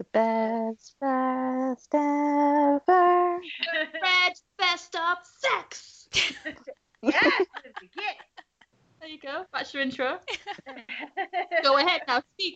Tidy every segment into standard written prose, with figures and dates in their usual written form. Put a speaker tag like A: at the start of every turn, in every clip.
A: The best fest ever.
B: Red fest of sex.
C: Yes, Lindsay, get
B: There you go. That's your intro. Go ahead now, speak.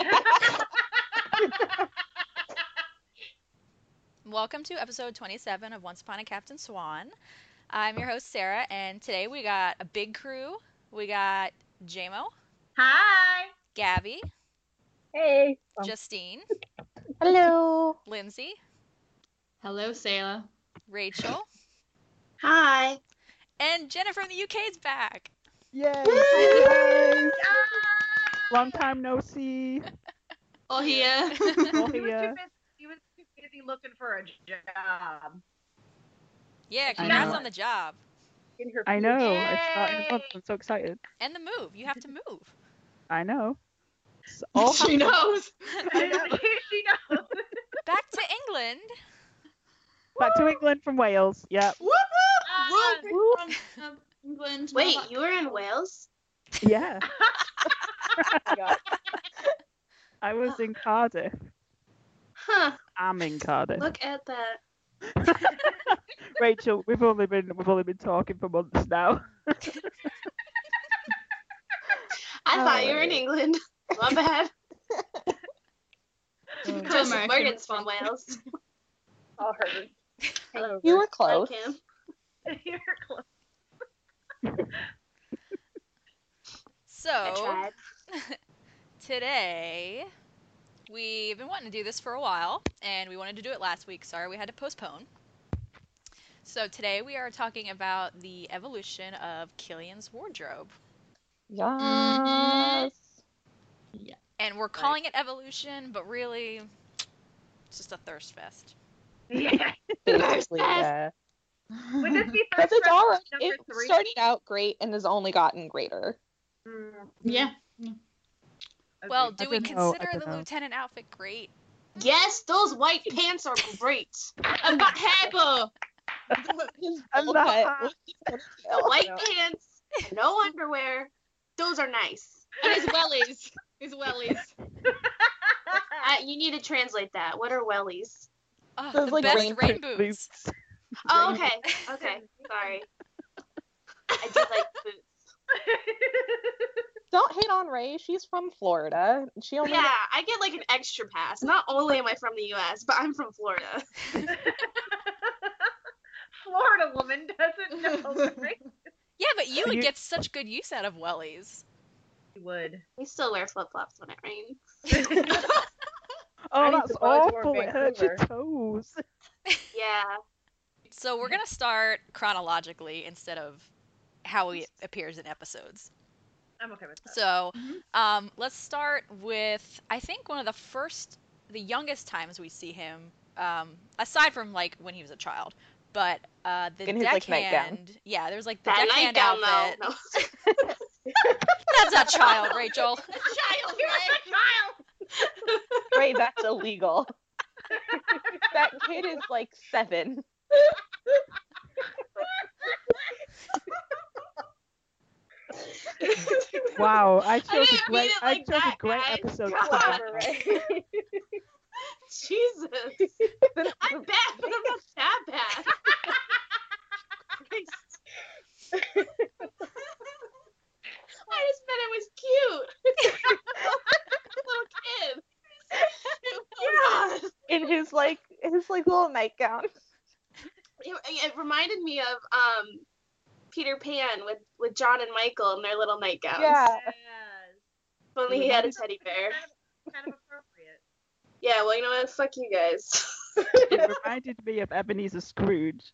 D: Welcome to episode 27 of Once Upon a Captain Swan. I'm your host, Sarah, and today we got a big crew. We got JMO,
C: Hi.
D: Gabby,
A: Hey.
D: Justine,
A: Hello.
D: Lindsay,
B: Hello, Sailor.
D: Rachel,
B: Hi.
D: and Jenna from the UK is back.
A: Yay.
C: Ah!
A: Long time no see.
B: Oh, here.
A: All
C: He
A: here.
C: was too busy looking for a job.
D: Yeah,
A: I
D: congrats
A: know.
D: on the job.
C: In her
A: I know.
C: Yay!
A: It's starting a month. I'm so excited.
D: And the move. You have to move.
A: I know. It's all
B: She knows.
C: I know. She knows.
D: Back to England.
A: back to England from Wales. Yep.
B: Whoop
C: Ah.
B: whoop. From England.
E: Wait, you were in Wales?
A: Yeah. I was in Cardiff.
E: Huh.
A: I'm in Cardiff.
E: Look at that.
A: Rachel, we've only been talking for months now.
E: I thought you were in England. My bad. Just
B: American.
E: Morgan's from Wales.
C: All heard.
E: Hello,
A: You were
E: Like
A: close.
E: him.
C: You're close.
E: I
D: So,
E: tried.
D: today, we've been wanting to do this for a while, and we wanted to do it last week. Sorry, we had to postpone. So today we are talking about the evolution of Killian's wardrobe.
A: Yes.
D: And we're calling it evolution, but really, it's just a thirst fest.
C: Yeah.
A: Basically,
E: Yes.
A: yeah.
C: Would this be
F: Because
C: first
F: it's all right.
C: number
F: It
C: 3?
F: started out great and has only gotten greater.
B: Yeah.
D: Well,
C: Agreed.
D: do
A: I
D: we
A: don't know, I
D: consider
A: don't
D: the
A: know.
D: lieutenant outfit great?
E: Yes, those white pants are great.
B: I've got hair bow.
A: I'm not.
E: The white pants, no underwear. Those are nice.
B: And his wellies. His wellies.
E: You need to translate that. What are wellies?
D: Oh,
F: Those,
D: the
F: like,
D: best
F: rain
D: rain boots.
E: Oh, okay. Okay. Sorry. I do like boots.
F: Don't hate on Ray. She's from Florida. She only
E: Yeah, I get like an extra pass. Not only am I from the U.S., but I'm from Florida.
C: Florida woman doesn't know. Right?
D: Yeah, but you would
A: You-
D: get such good use out of wellies.
C: You would.
E: We still wear flip-flops when it rains.
A: Oh,
C: I need
A: that's
C: some buzz more
A: awful. It hurts your
C: Vancouver.
A: toes.
E: Yeah.
D: So we're going to start chronologically instead of how he appears in episodes.
C: I'm okay with that.
D: So, let's start with, I think one of the youngest times we see him, aside from like when he was a child, but the
F: In his, like, nightgown.
D: deckhand. Yeah, there's like the
E: That
D: deckhand
E: nightgown,
D: outfit.
E: though. No.
D: That's not child, Rachel.
E: Child,
C: You're a child.
F: Ray, that's illegal. That kid is like 7.
A: Wow, I chose
E: didn't
A: a
E: mean
A: great,
E: it like
A: I chose
E: that,
A: a great
E: guys.
A: episode.
E: Come
A: for
E: on,
A: that.
E: Jesus. I'm bad, but I'm not that bad. Christ. I just meant it was cute. Little kid. God.
F: In his little nightgown.
E: It reminded me of Peter Pan with John and Michael in their little nightgowns.
F: Yeah.
C: Yes.
E: Only he had a teddy bear.
C: Kind of appropriate.
E: Yeah, well, you know what? Fuck you guys.
A: It reminded me of Ebenezer Scrooge.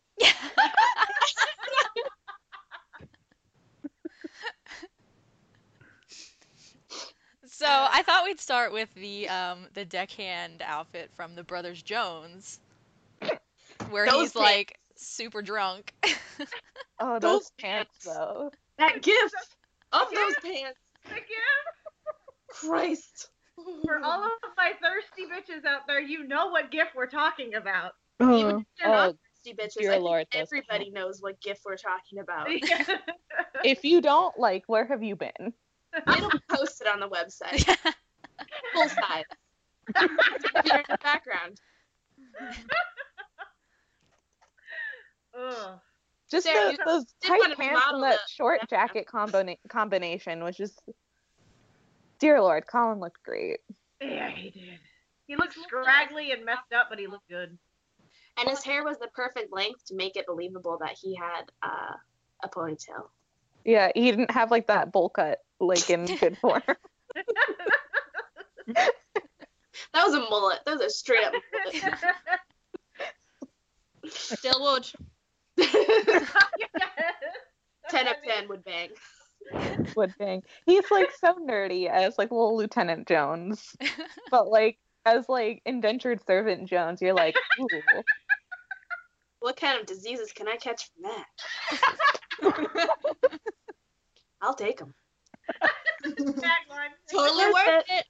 D: So I thought we'd start with the deckhand outfit from the Brothers Jones, where
E: Those
D: he's like super drunk.
F: Oh,
E: Those
F: those pants, though.
E: That gift of
C: Yeah.
E: those pants.
C: Thank you.
E: Christ.
C: For all of my thirsty bitches out there, you know what gift we're talking about.
E: Even if they're
F: Oh,
E: not thirsty bitches,
F: dear
E: I think
F: Lord, those
E: everybody knows what gift we're talking about.
F: If you don't, like, where have you been?
E: It'll be posted on the website. Full size. Peter in the background.
C: Ugh.
F: Just
E: Sarah,
F: those
E: did want
F: tight
E: to
F: pants
E: remodel
F: and that
E: the
F: short jacket combination was just, dear Lord, Colin looked great.
C: Yeah, he did. He looked scraggly and messed up, but he looked good.
E: And his hair was the perfect length to make it believable that he had a ponytail.
F: Yeah, he didn't have like that bowl cut like in good form.
E: That was a mullet. That was a straight up mullet.
B: Still would.
E: 10 of 10 would bang.
F: Would bang. He's like so nerdy as like little Lieutenant Jones, but like as like indentured servant Jones, you're like, ooh.
E: What kind of diseases can I catch from that? I'll take them.
C: Tagline.
B: Totally worth it.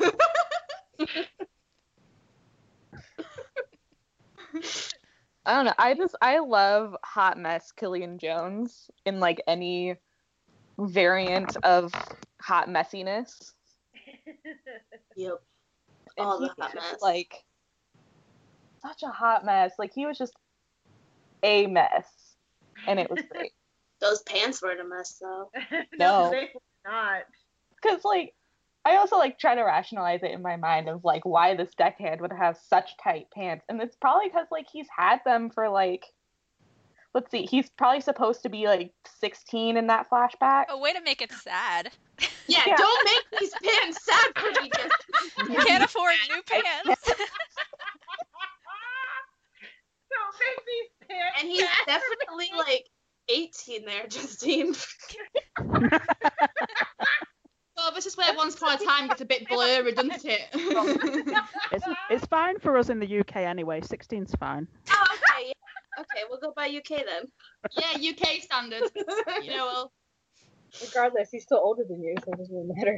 F: I don't know. I love hot mess Killian Jones in like any variant of hot messiness.
E: Yep.
F: And
E: All
F: he
E: the hot
F: was,
E: mess.
F: like such a hot mess. Like he was just a mess, and it was great.
E: Those pants weren't a mess, though.
F: No.
C: They were not.
F: Because like I also like try to rationalize it in my mind of like why this deckhand would have such tight pants, and it's probably because like he's had them for like, let's see, he's probably supposed to be like 16 in that flashback.
D: A way to make it sad.
E: Yeah,
F: Yeah.
E: don't make these pants sad for me.
D: You can't afford new pants.
C: Don't make these pants.
E: And he's
C: sad.
E: definitely like 18 there, Justine.
B: Well, this is where Once Upon a Time gets a bit blurry, doesn't it?
A: It's fine for us in the UK anyway. 16's fine.
E: Oh, okay. Yeah. Okay, we'll go by UK then.
B: Yeah, UK standards. You know, well,
F: Regardless, he's still older than you, so it doesn't really matter.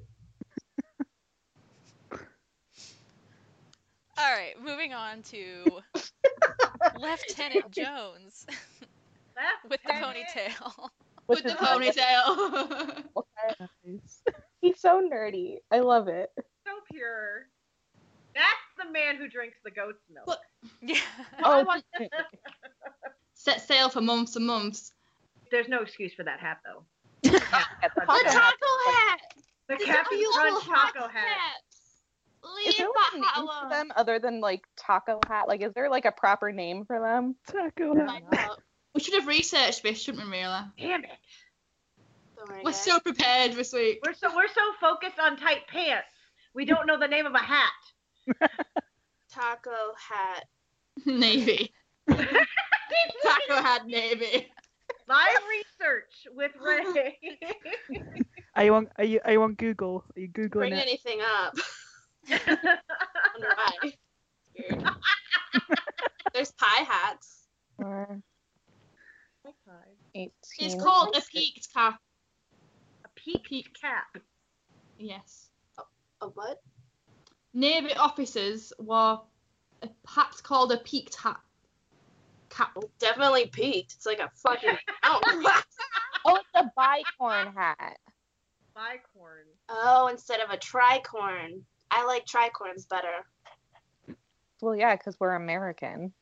D: All right, moving on to Lieutenant Jones with the ponytail.
B: with the ponytail.
A: Nice.
F: He's so nerdy. I love it.
C: So pure. That's the man who drinks the goat's milk.
B: But-
D: Yeah.
B: I want set sail for months and months.
C: There's no excuse for that hat, though.
E: The taco hat!
C: The
E: These
C: Captain
E: are
C: Crunch
E: little
C: taco
E: hot
C: hat.
E: hats.
F: Is
E: Leave
F: there
E: that
F: like a
E: hat
F: name for
E: alone.
F: them other than like taco hat? Like, is there like a proper name for them?
A: Taco
C: Yeah.
A: hat.
E: Find out.
B: We should have researched this, shouldn't we, really?
C: Damn it.
E: Don't worry,
B: We're
E: guys.
B: so prepared this week.
C: We're so focused on tight pants. We don't know the name of a hat.
E: Taco hat.
B: Navy. Taco hat Navy.
C: Live research with Ray.
A: Are you on Google? Are you googling
E: Bring
A: it?
E: anything up. Wonder why. Weird. There's pie hats.
F: Or 18.
B: It's called a peaked cap.
C: A peaked cap.
B: Yes.
E: A what?
B: Navy officers were perhaps called a peaked hat. Cap.
E: Definitely peaked. It's like a fucking mountain.
F: Oh, it's a bicorn hat.
C: Bicorn.
E: Oh, instead of a tricorn. I like tricorns better.
F: Well, yeah, because we're American.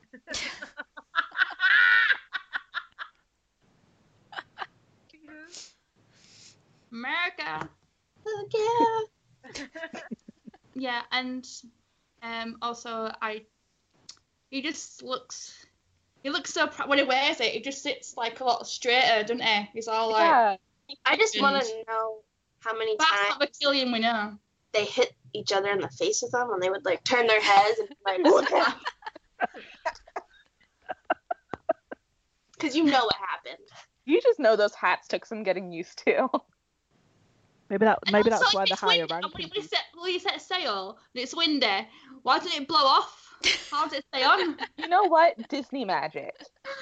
B: America.
E: Oh, yeah.
B: Yeah, and also he looks so proud when he wears it. He just sits like a lot straighter, doesn't he? He's all like,
F: Yeah.
E: I just want to know how many
B: that's
E: times
B: not the Killian we know.
E: they hit each other in the face with them when they would like turn their heads and be like, look at because you know what happened.
F: You just know those hats took some getting used to.
A: Maybe
B: And
A: that's
B: also,
A: why
B: if
A: the
B: it's
A: higher
B: windy, and
A: ranking.
B: we set sail and it's windy, why doesn't it blow off? How does it stay on?
F: You know what? Disney magic.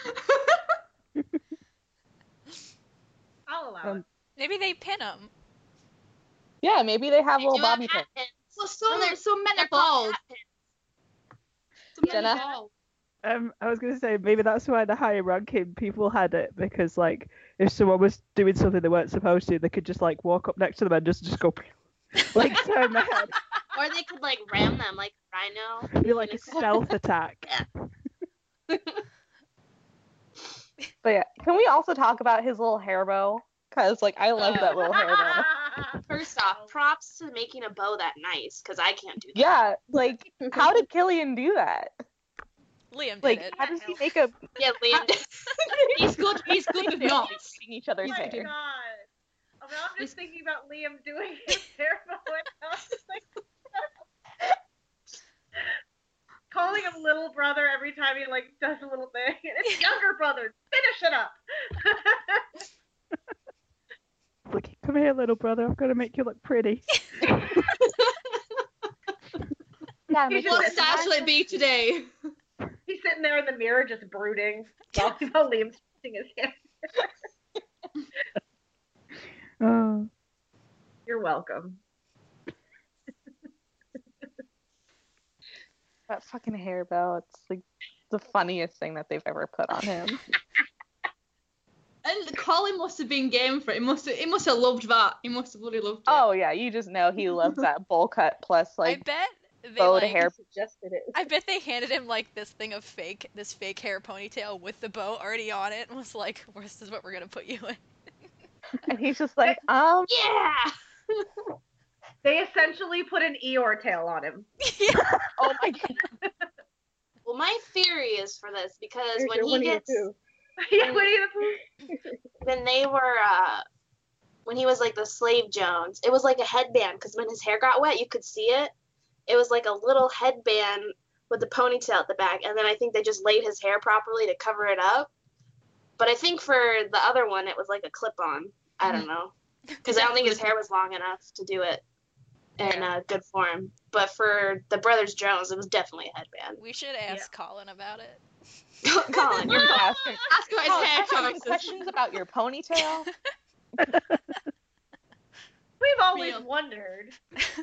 C: I'll allow it.
D: Maybe they pin them.
F: Yeah, maybe they have little
E: You have
F: bobby
E: hat
F: pins.
E: pins.
B: Well, some men
E: They're
B: are
E: called
B: bald.
E: hat pins.
B: Some men are
F: Jenna?
B: bald.
A: I was gonna say maybe that's why the higher ranking people had it, because like if someone was doing something they weren't supposed to, they could just like walk up next to them and just go like turn their head.
E: Or they could like ram them like a rhino.
A: Be like a stealth attack.
F: But yeah, can we also talk about his little hair bow? Because like I love that little hair bow.
E: First off, props to making a bow that nice, because I can't do that.
F: Yeah, like how did Killian do that?
D: Liam did
F: Like
D: it.
F: how does he make a
E: Yeah, Liam did.
B: He's good with knots.
F: eating each other's
C: Oh my
F: hair?
C: God. I mean, I'm just thinking about Liam doing his hair bow and I was just like, calling him little brother every time he like does a little thing. It's younger brother. Finish it up.
A: Like, come here, little brother. I'm gonna make you look pretty.
F: Yeah,
C: He's
F: make
C: just
B: What
F: it-
B: star shall it be today?
C: He's sitting there in the mirror just brooding while Liam's fixing his hair.
A: Oh.
C: You're welcome.
F: that fucking hair bow. It's like the funniest thing that they've ever put on him.
B: And Colin must have been game for it. He must have loved that. He must have bloody loved it.
F: Oh yeah, you just know he loves that bowl cut plus
D: I
F: like
D: bet they
F: bowed
D: like,
F: hair.
C: Suggested it.
D: I bet they handed him like this fake hair ponytail with the bow already on it, and was like, "This is what we're gonna put you in."
F: And he's just like,
E: Yeah!
C: They essentially put an Eeyore tail on him.
F: oh my god.
E: Well, my theory is for this, because
C: Here's
E: when
C: your
E: he
C: Winnie the
E: gets...
C: Pooh. Yeah, Winnie the Pooh.
E: when they were when he was like the slave Jones, it was like a headband, because when his hair got wet you could see it. It was like a little headband with the ponytail at the back, and then I think they just laid his hair properly to cover it up. But I think for the other one it was like a clip-on. I don't know, because I don't think his hair was long enough to do it in good form. But for the Brothers Jones, it was definitely a headband.
D: We should ask Colin about it.
E: Colin, you're
F: Ask him,
B: Ask about his
F: "Oh,
B: hair
F: I have some
B: choices.
F: questions about your ponytail.
C: We've always
B: Real.
C: wondered.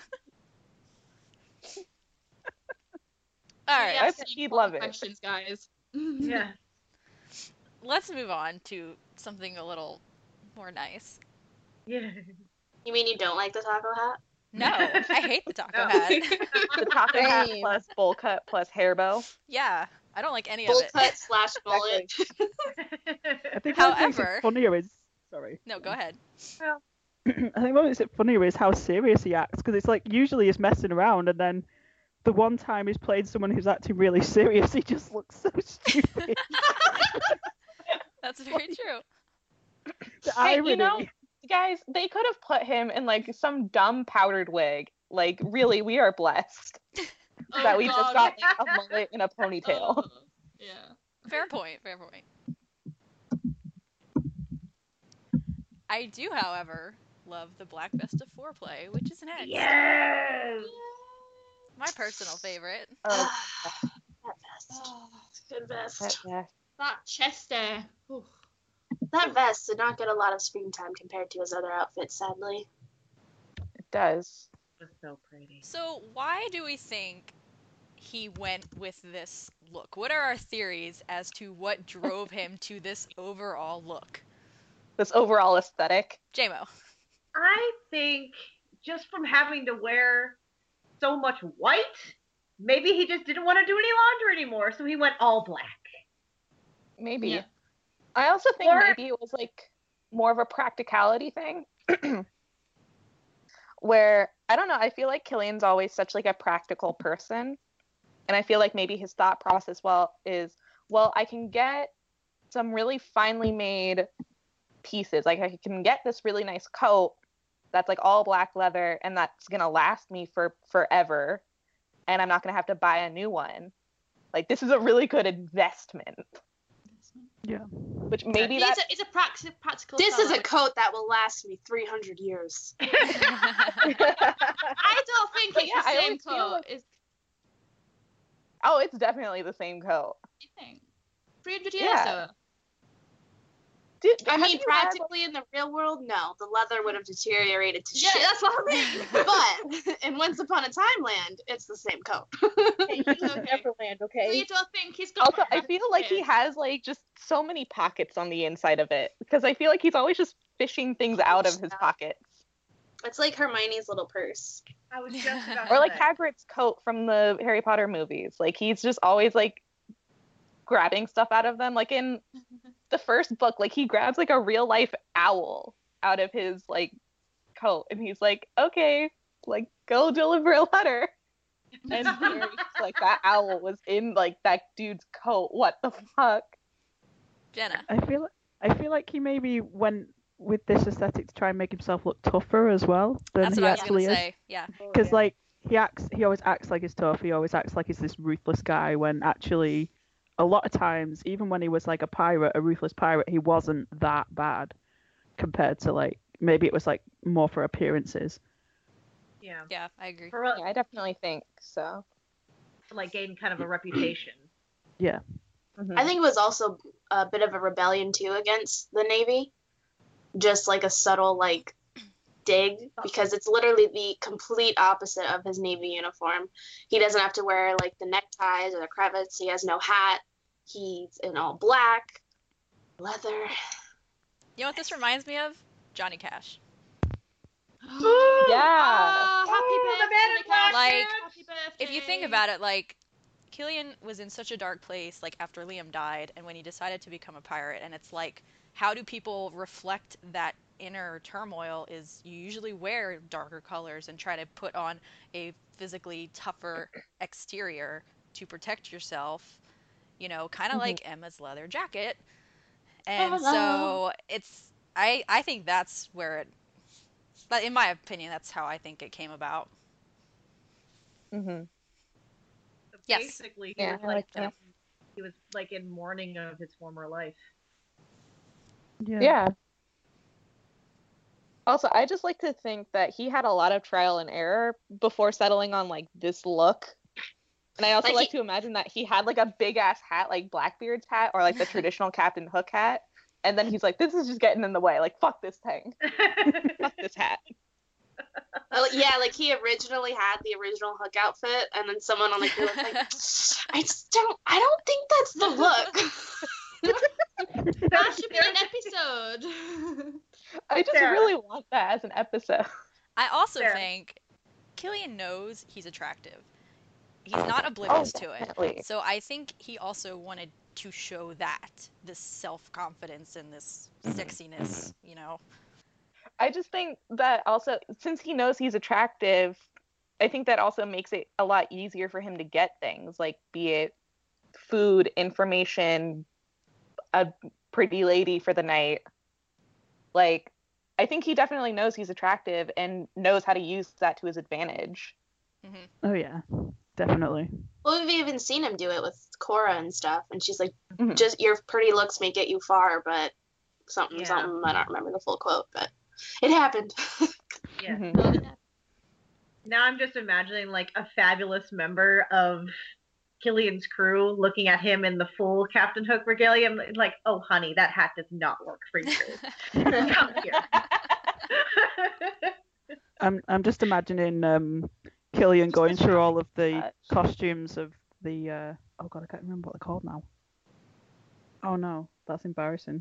D: All right,
B: Yeah,
F: I
B: ask
F: think
B: any
F: he'd love it.
B: questions, guys.
C: Yeah.
D: let's move on to something a little more nice.
C: Yeah.
E: You mean you don't like the taco hat?
D: No, I hate the taco
C: No.
D: hat.
F: The taco hat
C: Same.
F: plus bowl cut plus hair bow.
D: Yeah, I don't like any
E: Bowl
D: of it.
E: cut / bullet.
A: I think what makes
D: However-
A: it funnier is sorry.
D: No, go ahead.
A: I think what makes it funnier is how serious he acts, because it's like usually he's messing around, and then the one time he's played someone who's acting really serious, he just looks so stupid.
D: That's very true.
A: The
F: Hey,
A: irony.
F: you know, guys, they could have put him in like some dumb powdered wig. Like, really, we are blessed
B: Oh,
F: that we just
B: God.
F: got like, a mullet and a ponytail.
B: Oh, yeah.
D: Fair point. Fair point. I do, however, love the Black Vesta foreplay, which is next.
C: Yes.
D: My personal favorite.
F: Oh,
E: That vest.
B: Oh,
E: Good vest.
F: yeah.
B: that chest there. Oof.
E: That vest did not get a lot of screen time compared to his other outfits, sadly.
F: It does.
C: That's so pretty.
D: So, why do we think he went with this look? What are our theories as to what drove him to this overall look?
F: This overall aesthetic.
D: JMO.
C: I think just from having to wear so much white, maybe he just didn't want to do any laundry anymore, so he went all black.
F: Maybe.
B: Yeah.
F: I also think
C: Or-
F: maybe it was like more of a practicality thing. Where I don't know, I feel like Killian's always such like a practical person. And I feel like maybe his thought process is I can get some really finely made pieces. Like I can get this really nice coat that's like all black leather and that's gonna last me for forever. And I'm not gonna have to buy a new one. Like this is a really good investment.
A: Yeah.
F: Which maybe
B: It's
F: that
B: a practical.
E: This is a
B: color.
E: coat that will last me 300 years.
B: I don't think
F: But
B: it's
F: yeah,
B: the
F: I
B: same
F: always feel
B: coat.
F: like-
B: Is
F: Oh, it's definitely the same coat.
B: you think 300 years
F: Yeah.
B: though?
E: I
F: Have
E: mean,
F: you had,
E: practically in the real world, no. The leather would have deteriorated to
B: Yeah,
E: shit.
B: that's what I mean.
E: But in Once Upon a Time Land, it's the same coat.
C: Hey, you live in Neverland,
B: So
C: okay?
B: you don't think he's got?
F: also, I feel like he has like just so many pockets on the inside of it because I feel like he's always just fishing things out of his pockets.
E: It's like Hermione's little purse.
C: I was just about
F: Or
C: to
F: like
C: say.
F: Hagrid's coat from the Harry Potter movies. Like he's just always like grabbing stuff out of them. Like in the first book, like he grabs like a real life owl out of his like coat, and he's like, okay, like go deliver a letter. And Harry's like, that owl was in like that dude's coat. What the fuck?
D: Jenna.
A: I feel like he maybe went with this aesthetic to try and make himself look tougher as well than
D: That's
A: he
D: what I was gonna
A: actually is.
D: say. Yeah.
A: Because like he always acts like he's tough. He always acts like he's this ruthless guy. When actually, a lot of times, even when he was like a pirate, a ruthless pirate, he wasn't that bad compared to like maybe it was like more for appearances.
C: Yeah.
D: Yeah, I agree.
C: For
F: Yeah, I definitely think so.
C: like gain kind of a reputation.
A: Yeah.
F: Mhm.
E: I think it was also a bit of a rebellion too against the Navy. Just like a subtle like dig, because it's literally the complete opposite of his Navy uniform. He doesn't have to wear like the neckties or the cravats. He has no hat. He's in all black, leather.
D: You know what this reminds me of? Johnny Cash.
F: Yeah.
B: Happy
C: Ooh, the
B: birthday,
C: man in black,
D: Like,
C: dude.
B: Happy birthday.
D: If you think about it, like, Killian was in such a dark place, like, after Liam died, and when he decided to become a pirate, and it's like, how do people reflect that inner turmoil is you usually wear darker colors and try to put on a physically tougher exterior to protect yourself, you know, kind of
F: Mhm.
D: like Emma's leather jacket. And so it's, I think that's where it, but in my opinion, that's how I think it came about.
F: Mm-hmm.
C: So
D: Yes.
C: basically,
F: Yeah, I like that.
C: he was like in mourning of his former life.
F: Yeah. Also, I just like to think that he had a lot of trial and error before settling on like this look. And I also
E: Like
F: like
E: he-
F: to imagine that he had like a big ass hat, like Blackbeard's hat, or like the traditional Captain Hook hat. And then he's like, this is just getting in the way. Like, fuck this thing. Fuck this hat.
E: Yeah, like he originally had the original Hook outfit, and then someone on the crew was like, I don't think that's the look.
B: That should be an episode.
F: I just
C: Sarah.
F: really want that as an episode.
D: I also
C: Fair.
D: think Killian knows he's attractive. He's not oblivious to
F: definitely.
D: it. So I think he also wanted to show that, this self-confidence and this sexiness, you know?
F: I just think that also, since he knows he's attractive, I think that also makes it a lot easier for him to get things, like be it food, information, a pretty lady for the night. Like, I think he definitely knows he's attractive and knows how to use that to his advantage.
A: Oh yeah, definitely.
E: Well, we've even seen him do it with Cora and stuff, and she's like,
F: Mhm.
E: just your pretty looks may get you far, but something,
C: Yeah.
E: something, I don't remember the full quote, but it happened.
C: Yeah.
F: Mhm.
C: Now I'm just imagining like a fabulous member of Killian's crew looking at him in the full Captain Hook regalia, and like, oh honey, that hat does not work for you. Come here.
A: I'm just imagining Killian going through all of the
F: Touch.
A: costumes of the oh god, I can't remember what they're called now. Oh no, that's embarrassing.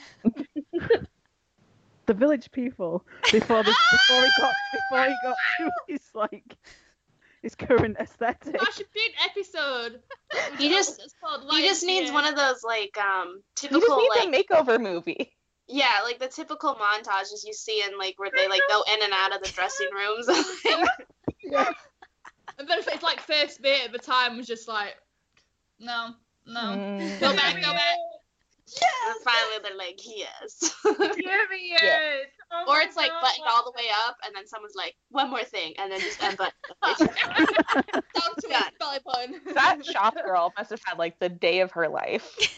A: The village people before he got to his current aesthetic.
B: That should be an episode.
E: He just-
B: It's called
E: He just needs
B: YMCA.
E: one of those like
F: He just
E: typical
F: needs
E: like
F: a makeover movie.
E: yeah, like the typical montages you see in like where they like go in and out of the dressing rooms.
A: Yeah.
B: And then it's like first bit at the time was just like, no.
F: Mm.
B: Go back, go back.
E: And finally they're like, yes.
C: Give me it. Oh
E: Or
C: my
E: it's like
C: God.
E: buttoned all the way up, and then someone's like, one more thing, and then just unbutton.
B: Down to
E: Done.
B: his belly button.
F: That shop girl must have had like the day of her life.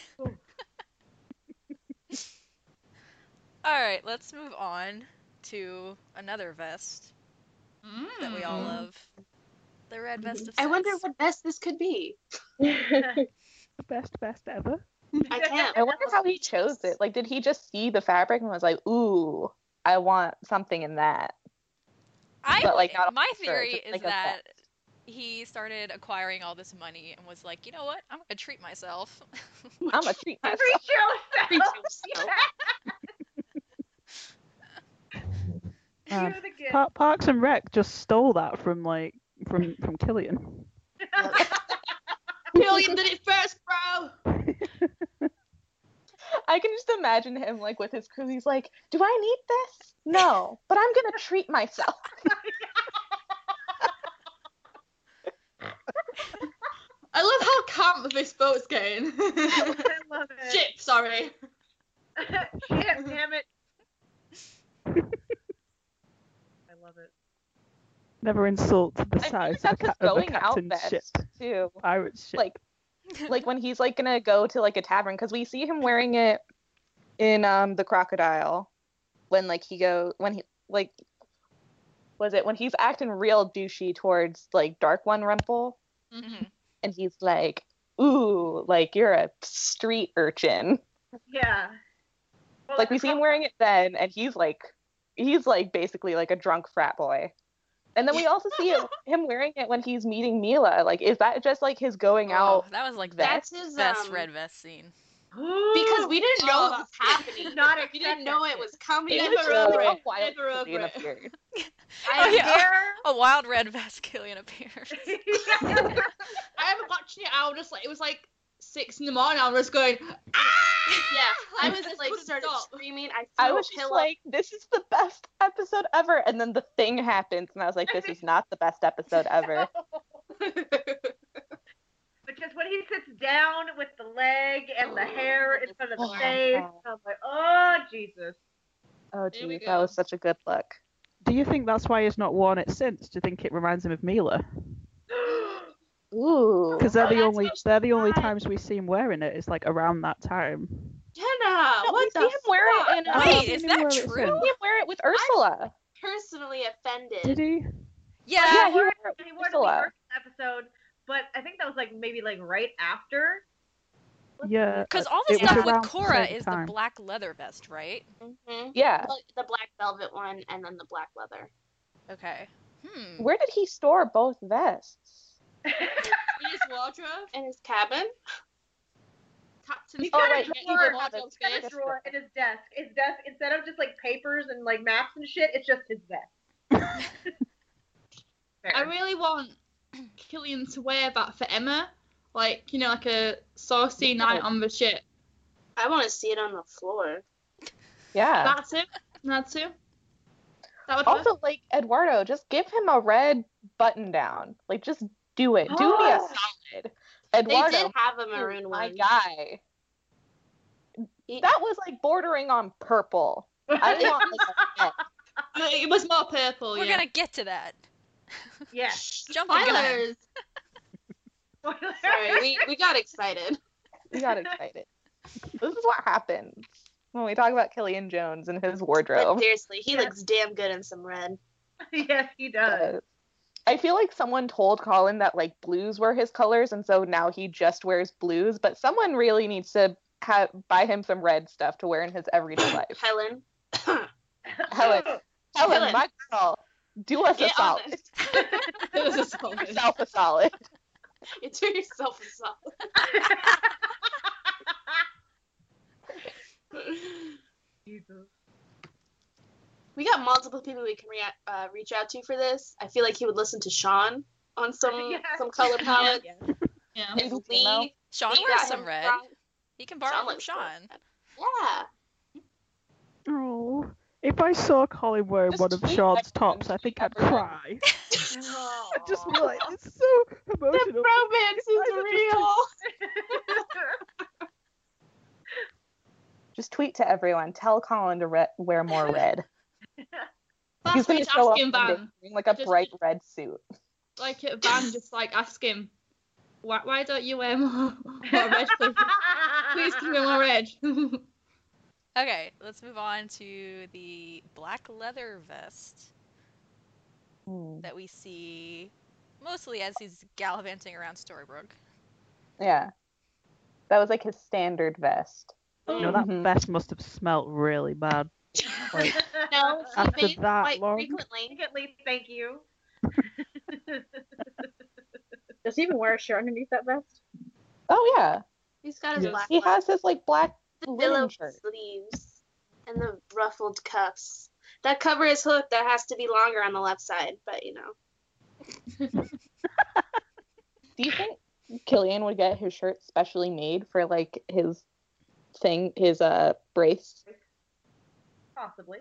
D: Alright, let's move on to another vest that we all love. The red vest of
E: I wonder
D: sex.
E: what best this could be.
A: Best ever.
E: I can't.
F: I wonder how he chose it. Like, did he just see the fabric and was like, ooh, I want something in that? But, like, not a
D: my
F: whole shirt,
D: theory
F: just
D: is
F: like a
D: that he started acquiring all this money and was like, you know what? I'm gonna treat myself.
F: I'm gonna treat myself.
C: Treat yourself.
E: Treat yourself.
A: Man,
C: Cue the gift.
A: Parks and Rec just stole that from from Killian.
B: Killian did it first, bro.
F: I can just imagine him like with his crew. He's like, "Do I need this? No, but I'm gonna treat myself."
B: I love how camp this boat's getting.
C: I love it.
B: Ship, sorry.
C: Shit, damn it. I love it.
A: Never insult the
F: I feel
A: size
F: like
A: of,
F: that's his
A: of a
F: going out
A: captain's
F: vest
A: ship,
F: too.
A: pirate ship.
F: Like when he's like gonna go to like a tavern, because we see him wearing it in the Crocodile when he's acting real douchey towards like Dark One Rumple,
D: Mhm.
F: and he's like, "Ooh, like you're a street urchin."
C: Yeah. Well,
F: Like we see him wearing it then, and he's like basically like a drunk frat boy. And then we also see him wearing it when he's meeting Mila. Like, is that just like his going
D: Oh,
F: out?
D: that was like the
E: That's his
D: best red vest scene.
E: because we didn't know
B: Oh,
E: what was happening.
C: not
E: We didn't know it was coming.
B: Never
F: It was
B: over
F: so
B: it.
F: wild
B: Never
F: to
B: over
F: see in a
B: it.
F: period.
E: I
D: yeah.
C: Hair.
D: A wild red vest Killian appears.
B: I haven't watched it. I was just like, it was like 6 in the morning. I was just going, ah!
E: Yeah, I was
B: just
E: like
B: couldn't
E: started
B: stop.
E: screaming.
F: I
E: threw
F: was
E: a
F: just
E: pillow.
F: like, this is the best episode ever. And then the thing happens, and I was like, this is not the best episode ever.
C: Because when he sits down with the leg and the hair in front of the
F: Oh,
C: face,
F: God.
C: I was like, oh, Jesus.
F: Oh,
B: Here we
F: geez, that
B: go.
F: was such a good look.
A: Do you think that's why he's not worn it since? Do you think it reminds him of Mila?
F: Ooh.
A: Because they're the
E: that's
A: only
E: so
A: they're the only
E: sad.
A: times we see him wearing it. It's like around that time.
E: Jenna,
F: No, we
E: what
F: see
E: the
F: him wear it in
A: I
D: Wait,
A: haven't
D: is
A: seen him
D: that
A: wear it
D: true?
F: We
A: since.
F: see him wear it with Ursula.
E: personally offended.
A: Did he?
D: Yeah.
F: Yeah,
C: he wore
F: wore
C: it
F: it
C: in
F: with
C: the
F: Ursula.
C: first episode, but I think that was like maybe like right after.
A: Yeah.
D: Because all the
A: It was
D: stuff
A: around
D: with
A: the
D: Korra
A: same
D: is
A: time.
D: the black leather vest, right?
E: Mm-hmm.
F: Yeah.
E: The black velvet one and then the black leather.
D: Okay.
F: Where did he store both vests?
B: In his wardrobe,
E: In his cabin?
B: Captain's
C: He's
F: Oh,
C: got
F: right,
C: a
F: he
C: drawer,
F: did have
C: he's
F: his
C: got a
F: vest.
C: drawer in his desk. His desk, instead of just like papers and like maps and shit, it's just his vest. Fair.
B: I really want Killian to wear that for Emma. Like, you know, like a saucy night on the ship.
E: I want to see it on the floor.
F: Yeah.
B: That's it. That would work.
F: Also, like, Eduardo, just give him a red button down. Like, just do it. Do me a solid.
E: They
F: Eduardo,
E: did have a
F: you,
E: maroon
F: my
E: one.
F: guy.
E: He-
F: That was like bordering on purple. I want like a red.
B: No, it was more purple,
D: We're
B: yeah.
D: gonna get to that.
C: Yeah.
D: Jump the gun.
B: Spoilers!
E: Sorry, we got excited.
F: We got excited. This is what happens when we talk about Killian Jones and his
E: But
F: wardrobe.
E: seriously, he
C: Yeah.
E: looks damn good in some red.
C: Yes, he does.
F: I feel like someone told Colin that like blues were his colors, and so now he just wears blues. But someone really needs to buy him some red stuff to wear in his everyday life.
E: Helen.
F: Helen,
E: Helen.
F: my girl, do us a
E: Get
F: solid.
E: honest.
B: It was a
F: Do
B: solid.
F: yourself a solid.
E: You do yourself a solid.
C: Jesus.
E: We got multiple people we can reach out to for this. I feel like he would listen to Sean on some
C: Yeah.
E: color palette.
B: Yeah.
F: Maybe
E: If
F: Timo.
E: we
D: Sean
E: we
D: wears
E: got
D: some
E: him
D: red.
E: from-
D: He can borrow from
E: looks good.
D: Sean.
E: Yeah.
A: Oh, if I saw Colin wearing
F: Just
A: one of
F: tweet
A: Sean's
F: everyone,
A: tops, I
F: tweet
A: think I'd
F: everyone.
A: cry. I'd just be like, it's so emotional.
E: The romance is
A: I would just-
E: real.
F: Just tweet to everyone. Tell Colin to wear more red.
B: Last
F: He's
B: week,
F: gonna show up
B: ask him,
F: one day
B: Van.
F: wearing like a
B: Just-
F: bright red suit.
B: Like, Van, just like, ask him, why don't you wear more red, please? Please give me more red.
D: Okay, let's move on to the black leather vest that we see mostly as he's gallivanting around Storybrooke.
F: Yeah. That was like his standard vest.
A: You know, that
F: Mhm.
A: vest must have smelt really bad. Like,
E: No, he
A: After
E: made
A: that
E: quite
A: long?
E: frequently.
C: Frequently, thank you.
E: Does he even wear a shirt underneath that vest?
F: Oh yeah.
E: He's got his
A: Yes.
E: black
F: He
E: one.
F: has his like black
E: The
F: linen
E: billow
F: shirt.
E: sleeves and the ruffled cuffs. that cover is hook. That has to be longer on the left side, but you know.
F: Do you think Killian would get his shirt specially made for like his brace?
C: Possibly.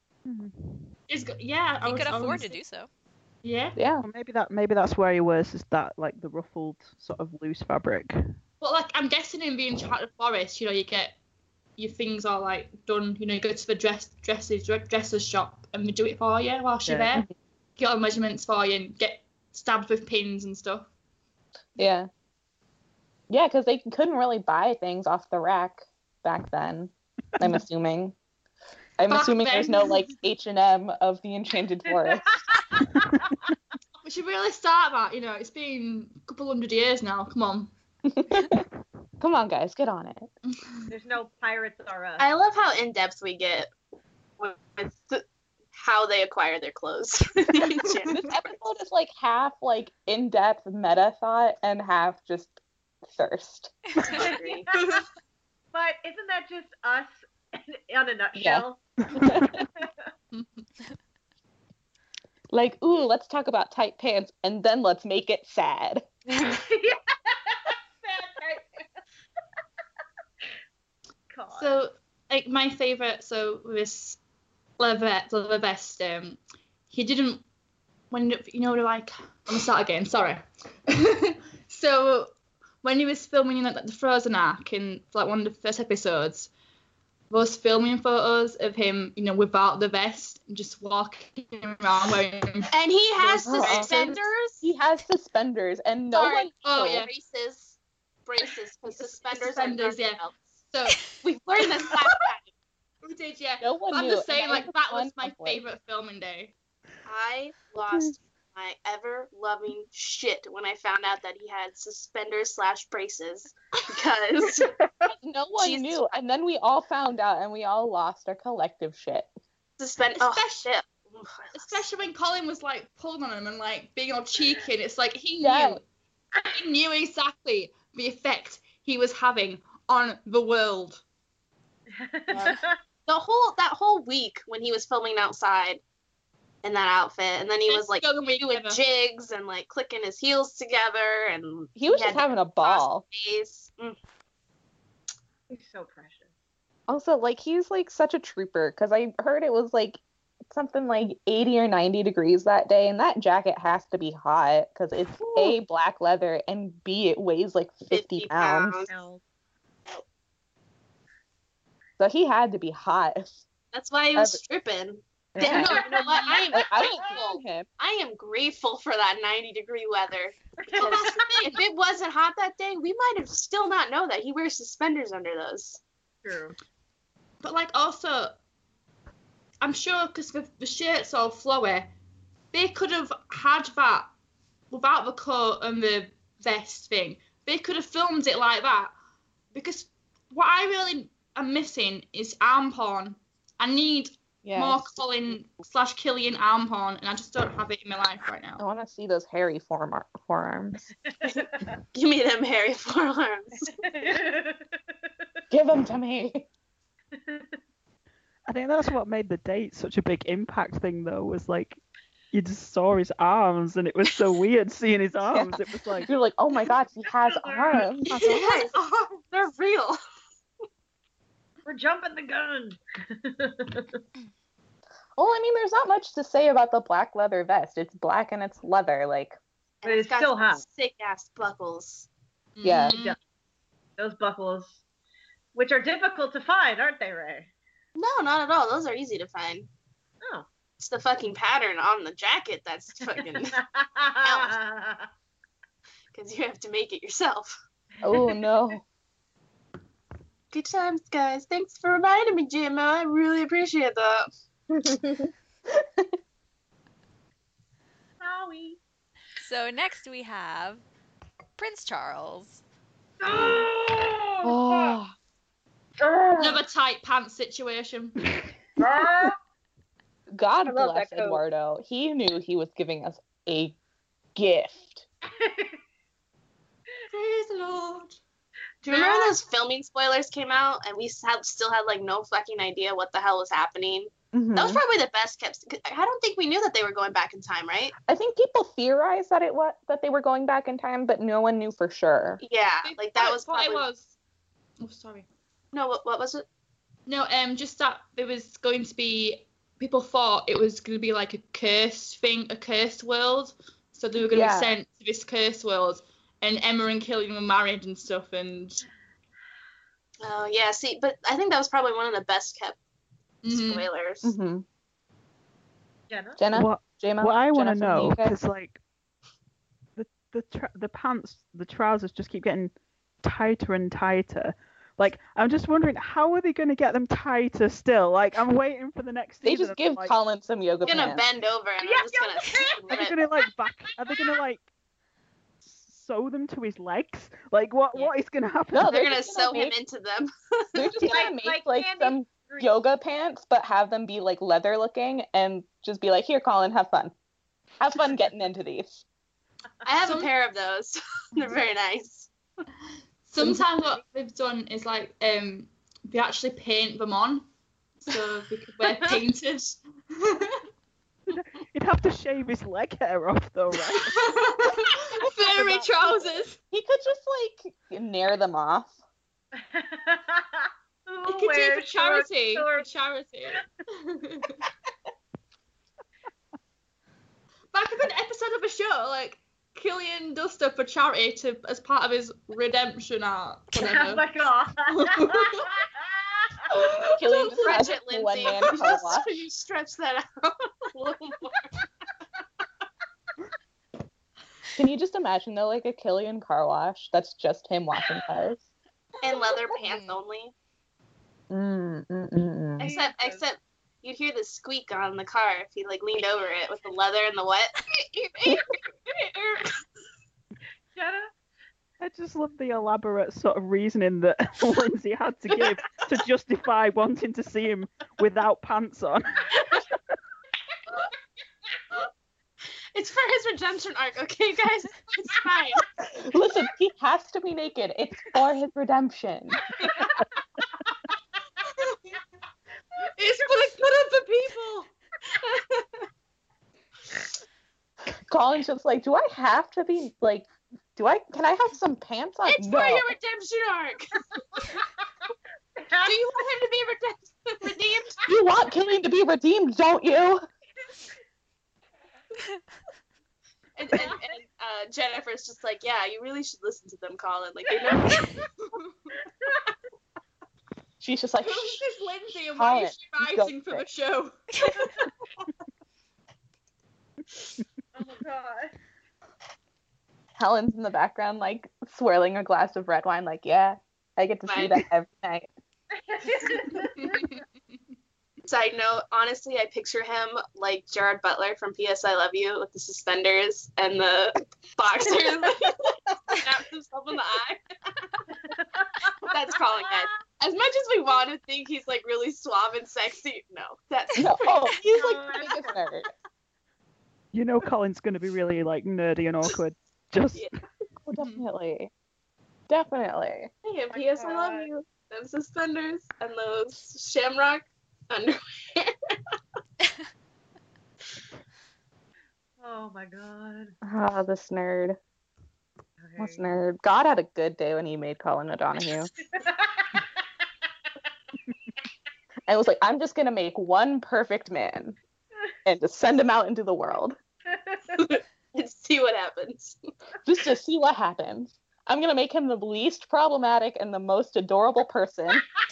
B: Yeah,
D: He could afford to do so.
B: Yeah,
F: Yeah.
A: Well, maybe that's where he wears is that like the ruffled sort of loose fabric.
B: but like I'm guessing in being Charlotte Forest, you know, you get your things all like done. You know, you go to the dresser's shop and they do it for you whilst you're there. Get all the measurements for you and get stabbed with pins and stuff.
F: Yeah. Yeah, because they couldn't really buy things off the rack back then. I'm assuming.
B: Back
F: Assuming there's
B: then.
F: no like H&M of the Enchanted Forest.
B: We should really start that. You know, it's been a couple hundred years now. Come on.
F: Come on, guys, get on it.
C: There's no Pirates R Us.
E: I love how in depth we get with how they acquire their clothes.
F: This episode is like half like in-depth meta thought and half just thirst.
C: But isn't that just us on a nutshell?
F: Like, ooh, let's talk about tight pants and then let's make it sad.
C: Yeah. God.
B: So, like my favorite, so with this leather vest, he didn't. When you know, like, I'm gonna start again. Sorry. So when he was filming like the Frozen arc in like one of the first episodes, was filming photos of him, you know, without the vest and just walking around wearing.
E: And he has suspenders.
F: He has suspenders, and no one.
B: Oh yeah.
E: Braces, because suspenders
B: Suspenders,
E: are
B: yeah.
E: belts.
B: So
E: We've learned this last time.
B: we did, yeah.
F: No one
B: But I'm
F: knew,
B: just saying,
F: and
B: like that was
F: fun
B: my
F: public.
B: favorite filming day.
E: I lost my ever-loving shit when I found out that he had suspenders/braces because
F: No one
E: Jesus.
F: knew, and then we all found out, and we all lost our collective shit.
E: Oh,
B: Especially-
E: shit.
B: Especially when Colin was like pulling on him and like being all cheeky, and it's like he
F: Yeah.
B: knew exactly the effect he was having on the world.
E: That whole week when he was filming outside in that outfit, and then he was like
B: Still the week
E: doing
B: ever.
E: jigs and like clicking his heels together, and
F: He was
E: had
F: just having a ball.
E: face.
C: He's so precious.
F: Also, like, he's like such a trooper, because I heard it was like something like 80 or 90 degrees that day, and that jacket has to be hot because it's A, black leather, and B, it weighs like 50 pounds.
C: No.
F: So he had to be hot.
E: That's why he was stripping.
F: Yeah.
E: No, you know what? I am
F: I don't
E: grateful.
F: blame him.
E: I am grateful for that 90-degree weather. Because if it wasn't hot that day, we might have still not known that he wears suspenders under those.
C: True.
B: But like also, I'm sure because the shirt's all flowy, they could have had that without the coat and the vest thing. They could have filmed it like that, because what I really am missing is arm porn. I need more Colin/Killian arm porn, and I just don't have it in my life right
F: I
B: now.
F: want to see those hairy forearms.
E: Give me them hairy forearms.
F: Give them to me.
A: I think that's what made the date such a big impact thing, though, was like you just saw his arms, and it was so weird seeing his arms. It was like,
F: You're like, oh my god, he has arms.
E: Yes, they're real.
C: We're jumping the gun.
F: Well, I mean, there's not much to say about the black leather vest. It's black and it's leather. Like,
C: But it's still hot.
E: Sick ass buckles.
F: Yeah.
B: Mhm.
C: Those buckles, which are difficult to find, aren't they, Ray?
E: No, not at all. Those are easy to find.
C: Oh.
E: It's the fucking pattern on the jacket that's fucking, because you have to make it yourself.
F: oh no.
E: Good times, guys. Thanks for reminding me, Gemma. I really appreciate that.
C: Sorry.
D: So next we have Prince Charles.
F: Oh.
B: Another tight pants situation.
F: God
C: I love
F: bless
C: that coat.
F: Eduardo. He knew he was giving us a gift.
B: Praise the Lord.
E: Do you remember when those filming spoilers came out and we still had like no fucking idea what the hell was happening?
F: Mhm.
E: That was probably the best kept. I don't think we knew that they were going back in time, right?
F: I think people theorized that that they were going back in time, but no one knew for sure.
E: Yeah, like that
B: I
E: was
B: thought
E: probably.
B: it was. Oh, sorry.
E: No, what was it?
B: No, just that it was going to be. People thought it was going to be like a cursed thing, a cursed world. So they were going to
F: Yeah.
B: be sent to this cursed world, and Emma and Killian were married and stuff, and.
E: Oh yeah, see, but I think that was probably one of the best kept
B: Mhm.
E: spoilers.
F: Mm-hmm.
C: Jenna?
F: Jenna?
A: What
F: Jema?
A: what I want
F: Jenna
A: to
F: from the
A: know,
F: UK?
A: because like the pants, the trousers just keep getting tighter and tighter. Like I'm just wondering, how are they going to get them tighter still? Like I'm waiting for the next
F: They
A: season.
F: just give
A: like,
F: Colin some yoga
E: I'm gonna
F: pants.
E: bend over and
C: Yeah,
E: I'm just gonna.
A: Are they gonna like Are they gonna like sew them to his legs? Like what is gonna happen?
F: No,
E: They're gonna
F: just gonna
E: sew him
F: make-
E: into them.
F: They're just gonna make like
C: Candy
F: some
C: Green.
F: yoga pants, but have them be like leather looking, and just be like, "Here, Colin, have fun. Have fun getting into these."
E: I have
B: Some-
E: a pair of those. They're very nice.
B: Sometimes what they've done is like they actually paint them on, so they could wear painted.
A: He'd have to shave his leg hair off though, right?
B: Furry trousers.
F: He could just like nair them off.
B: It could do for charity. For charity. That could be an episode of a show, like Killian does stuff for charity as part of his redemption arc.
C: Oh my god.
F: Killian just has
E: Stretch it,
F: a one
E: Lindsay.
F: man car wash.
E: You stretch that out a little more.
F: Can you just imagine though, like a Killian car wash that's just him washing cars?
E: And leather pants only. Except you'd hear the squeak on the car if he like leaned over it with the leather and the wet.
C: Jenna?
A: I just love the elaborate sort of reasoning that Lindsay had to give to justify wanting to see him without pants on.
E: It's for his redemption arc, okay, guys? It's fine.
F: Listen, he has to be naked. It's for his redemption.
B: It's for the good of the people.
F: Colin's just like, do I have to be like, can I have some pants on?
E: It's
F: No.
E: for your redemption arc. Do you want him to be redeemed?
F: You want Killian to be redeemed, don't you?
E: And Jennifer's just like, yeah, you really should listen to them, Colin. Like, they know.
F: She's just like,
B: Who's this Lindsay and why is she writing for the show?
C: Oh my god.
F: Helen's in the background, like, swirling a glass of red wine, like, yeah, I get to see
E: Right.
F: that every night.
E: Side note, honestly, I picture him like Gerard Butler from P.S. I Love You with the suspenders and the boxers. Snaps himself in the eye. That's Colin, guys. As much as we want to think he's like really suave and sexy, no. That's
F: No, he's like the biggest nerd.
A: You know Colin's going to be really like nerdy and awkward. Just
E: Yeah.
F: Oh, definitely. Definitely.
E: Hey, and P.S. I Love You. Them suspenders and those shamrock underwear.
C: Oh my god.
F: Ah, this nerd.
C: Okay.
F: This nerd. God had a good day when he made Colin O'Donoghue. And was like, I'm just going to make one perfect man and just send him out into the world.
E: And see what happens.
F: Just to see what happens. I'm going to make him the least problematic and the most adorable person.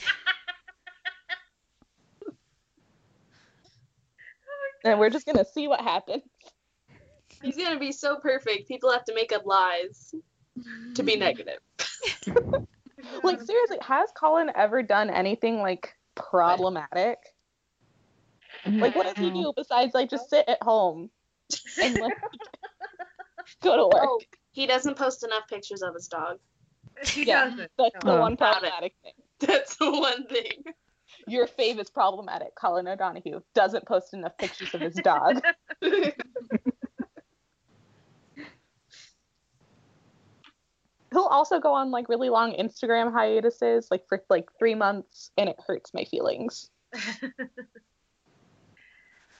F: And we're just going to see what happens.
E: He's gonna be so perfect. People have to make up lies to be negative.
F: Like, seriously, has Colin ever done anything, like, problematic? Like, what does he do besides, like, just sit at home and, like, go to work?
E: Oh, he doesn't post enough pictures of his dog.
C: He
F: Yeah.
C: doesn't.
F: That's the
C: no.
F: one problematic thing.
E: That's the one thing.
F: Your fave is problematic. Colin O'Donoghue doesn't post enough pictures of his dog. He'll also go on, like, really long Instagram hiatuses, like, for, like, 3 months, and it hurts my feelings.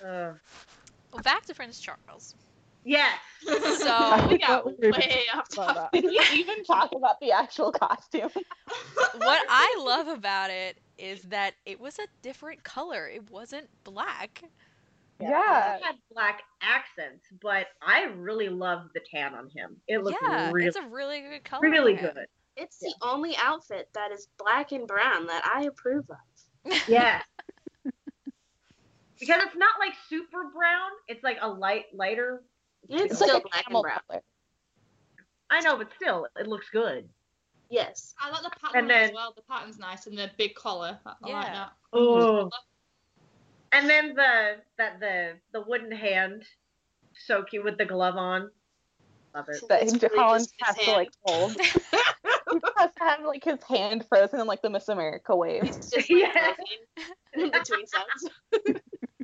C: Ugh.
D: Well, back to Prince Charles.
C: Yes.
D: So
E: We got
A: What were we
E: way off
A: about
E: topic.
A: that?
F: Did we even talk about the actual costume?
D: what I love about it is that it was a different color. It wasn't black.
F: Yeah.
C: He had black accents, but I really loved the tan on him. It looked really,
D: it's a really good color.
C: really
D: for him.
C: good.
E: It's the only outfit that is black and brown that I approve of.
C: Yes. Because it's not like super brown. It's like a lighter.
E: It's
F: It's
E: still
F: like a
E: black and
F: camel
E: brown.
F: color.
C: I know, but still, it looks good.
E: Yes.
B: I like the pattern
C: And then-
B: as well. The pattern's nice and the big collar. I like
D: Yeah.
B: that.
C: Oh. And then the wooden hand, so cute with the glove on. Love it.
F: That
E: It's really
F: Collins
E: just
F: has
E: his
F: to like
E: hand.
F: hold. He has to have like his hand frozen in like the Miss America wave.
E: It's just like
C: Yes.
E: floating in between sounds.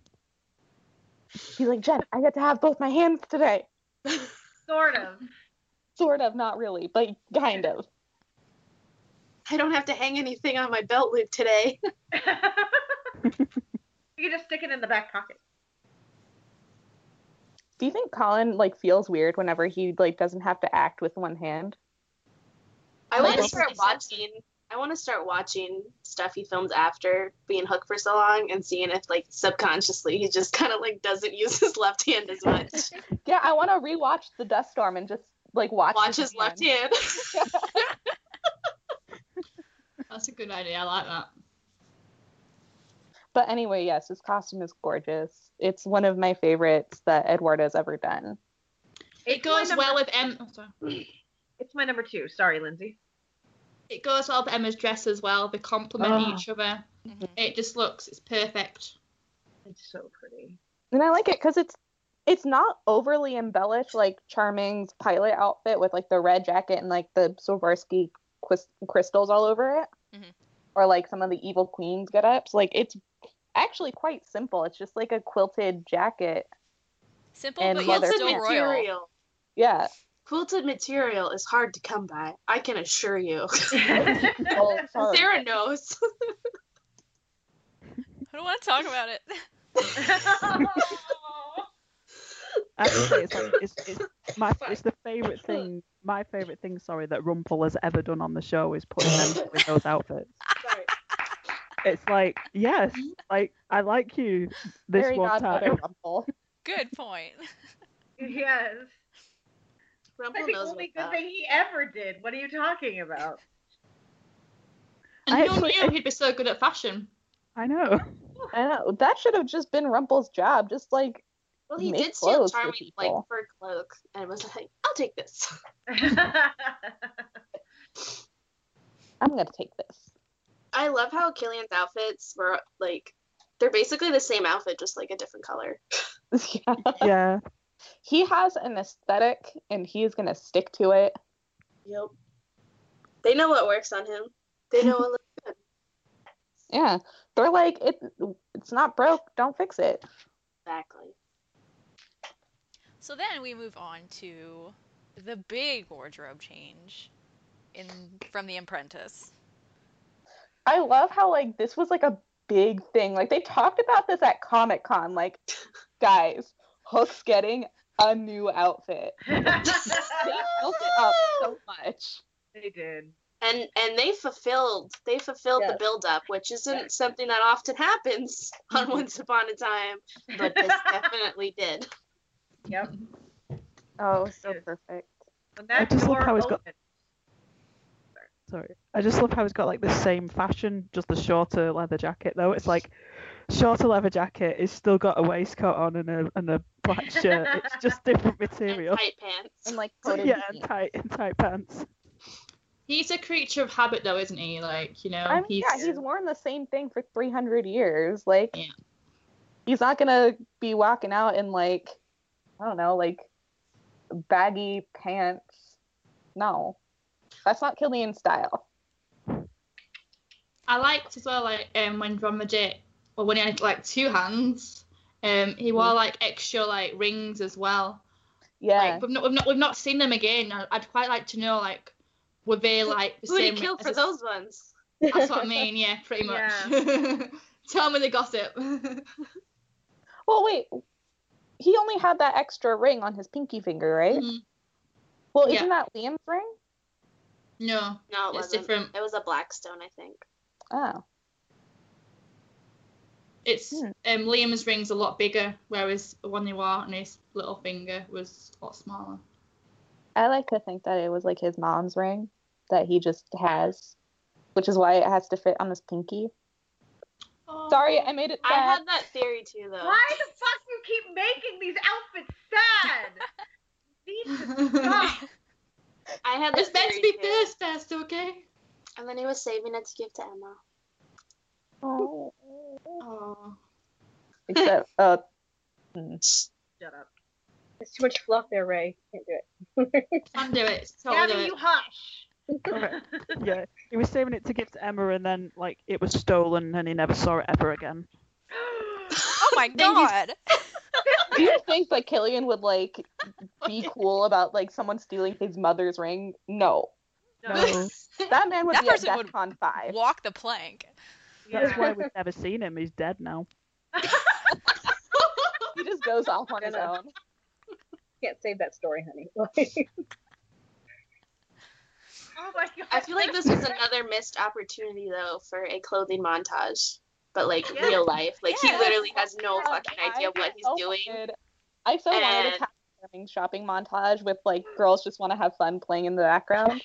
F: He's like, Jen, I get to have both my hands today.
C: Sort of.
F: Sort of, not really, but kind of.
E: I don't have to hang anything on my belt loop today.
C: You can just stick it in the back pocket.
F: Do you think Colin like feels weird whenever he like doesn't have to act with one hand?
E: I want to
B: Yes.
E: start watching. I want to start watching stuff he films after being hooked for so long and seeing if like subconsciously he just kind of like doesn't use his left hand as much.
F: Yeah, I want to rewatch The Dust Storm and just like watch
E: His left hand.
B: That's a good idea. I like that.
F: But anyway, yes, his costume is gorgeous. It's one of my favorites that Eduardo has ever done.
B: It goes well with
C: It's my number 2. Sorry, Lindsay.
B: It goes well with Emma's dress as well. They complement
F: Oh.
B: each other.
D: Mhm.
B: It just looks. It's perfect.
C: It's so pretty.
F: And I like it because it's not overly embellished like Charming's pilot outfit with like the red jacket and like the Swarovski crystals all over it,
D: Mhm.
F: or like some of the Evil Queen's get-ups. Like it's actually quite simple. It's just like a quilted jacket.
D: Simple,
F: And
D: but yet
F: leather
D: still
F: pants.
D: royal.
E: material.
F: Yeah.
E: Quilted material is hard to come by. I can assure you.
F: Oh, sorry.
E: Sarah knows.
D: I don't want to talk about it.
A: I have to say, it's the favorite thing. My favorite thing, sorry, that Rumpel has ever done on the show is putting them in those outfits.
E: Sorry.
A: It's like, yes, like I like you this
F: Fairy
A: one
F: godmother
A: time.
F: Rumpel.
D: Good point.
C: Yes.
E: Rumpel
C: That's the
E: knows
C: only
E: what's
C: good
E: up.
C: thing he ever did. What are you talking about?
B: And
A: I
B: who
A: actually-
B: knew he'd be so good at fashion?
A: I know.
F: I know. That should have just been Rumpel's job. Just like
E: Well, he
F: make
E: did steal
F: clothes for
E: Charming like
F: people.
E: fur cloak and was like, "I'll take this."
F: I'm gonna take this.
E: I love how Killian's outfits were like, they're basically the same outfit, just like a different color.
F: Yeah.
A: Yeah.
F: He has an aesthetic and he's gonna stick to it.
E: Yep. They know what works on him. They know what looks good.
F: Yeah. They're like, it's not broke, don't fix it.
E: Exactly.
D: So then we move on to the big wardrobe change from The Apprentice.
F: I love how like this was like a big thing. Like they talked about this at Comic-Con. Like, guys, Hook's getting a new outfit. They built it up so much.
C: They did.
E: And they fulfilled the
F: Yes.
E: build up, which isn't something that often happens on Once Upon a Time, but this definitely did.
C: Yep.
F: Oh, so
C: Yes.
F: perfect.
C: When that
A: just love
C: door
A: how it's got-
C: opened.
A: Sorry. I just love how it's got like the same fashion, just a shorter leather jacket though. It's like shorter leather jacket, it's still got a waistcoat on and a black shirt. It's just different
E: And
A: material.
E: tight pants.
F: And like coated
A: Yeah,
F: jeans.
A: and tight pants.
B: He's a creature of habit, though, isn't he? Like, you know,
F: I mean, he's worn the same thing for 300 years. Like,
B: Yeah.
F: he's not gonna be walking out in like, I don't know, like baggy pants. No, that's not Killian's style.
B: I liked as well, like, when Ron Majid, or when he had like two hands, he wore like extra like rings as well.
F: Yeah,
B: Like we've not seen them again. I'd quite like to know, like, were they like the
E: Who
B: same?
E: did he kill
B: as
E: for
B: a-
E: those ones?
B: That's what I mean. Yeah, pretty much.
C: Yeah.
B: Tell me the gossip.
F: Well, wait. He only had that extra ring on his pinky finger, right?
B: Mhm.
F: Well,
B: Yeah.
F: isn't that Liam's ring?
B: No,
E: No, it
B: it's
E: wasn't.
B: different.
E: It was a Blackstone, I think.
F: Oh.
B: It's
F: Hmm.
B: Liam's ring's a lot bigger, whereas the one he wore on his little finger was a lot smaller.
F: I like to think that it was like his mom's ring that he just has, which is why it has to fit on his pinky.
B: Oh.
F: Sorry, I made it sad.
E: I had that theory too, though.
C: Why the fuck you keep making these outfits sad? These to stop.
E: I had that
B: It's meant to
E: theory
B: be
E: too.
B: first, okay?
E: And then he was saving it to give to Emma.
F: Oh.
B: Oh.
F: Except,
C: Shut up.
G: It's too much fluff there, Ray. Can't do it.
B: Can't do it. Totally do
C: Gabby,
B: it.
C: you hush.
A: Okay. Yeah, he was saving it to give to Emma, and then like it was stolen, and he never saw it ever again.
D: Oh my god.
F: do you think that Killian would like be cool about like someone stealing his mother's ring? No.
A: No,
F: That man would
D: That
F: be at
D: person would
F: DEFCON 5.
D: Walk the plank.
A: that's why we've never seen him. He's dead now.
F: He just goes off on his own.
G: Can't save that story, honey.
C: Oh my god.
E: I feel like this was another missed opportunity, though, for a clothing montage. But, like,
C: Yeah.
E: real life. Like, he
D: Yeah.
E: literally has no fucking
F: I
E: idea what he's
F: so
E: doing.
F: I so wanted a
E: And-
F: Catherine shopping montage with like girls just want to have fun playing in the background.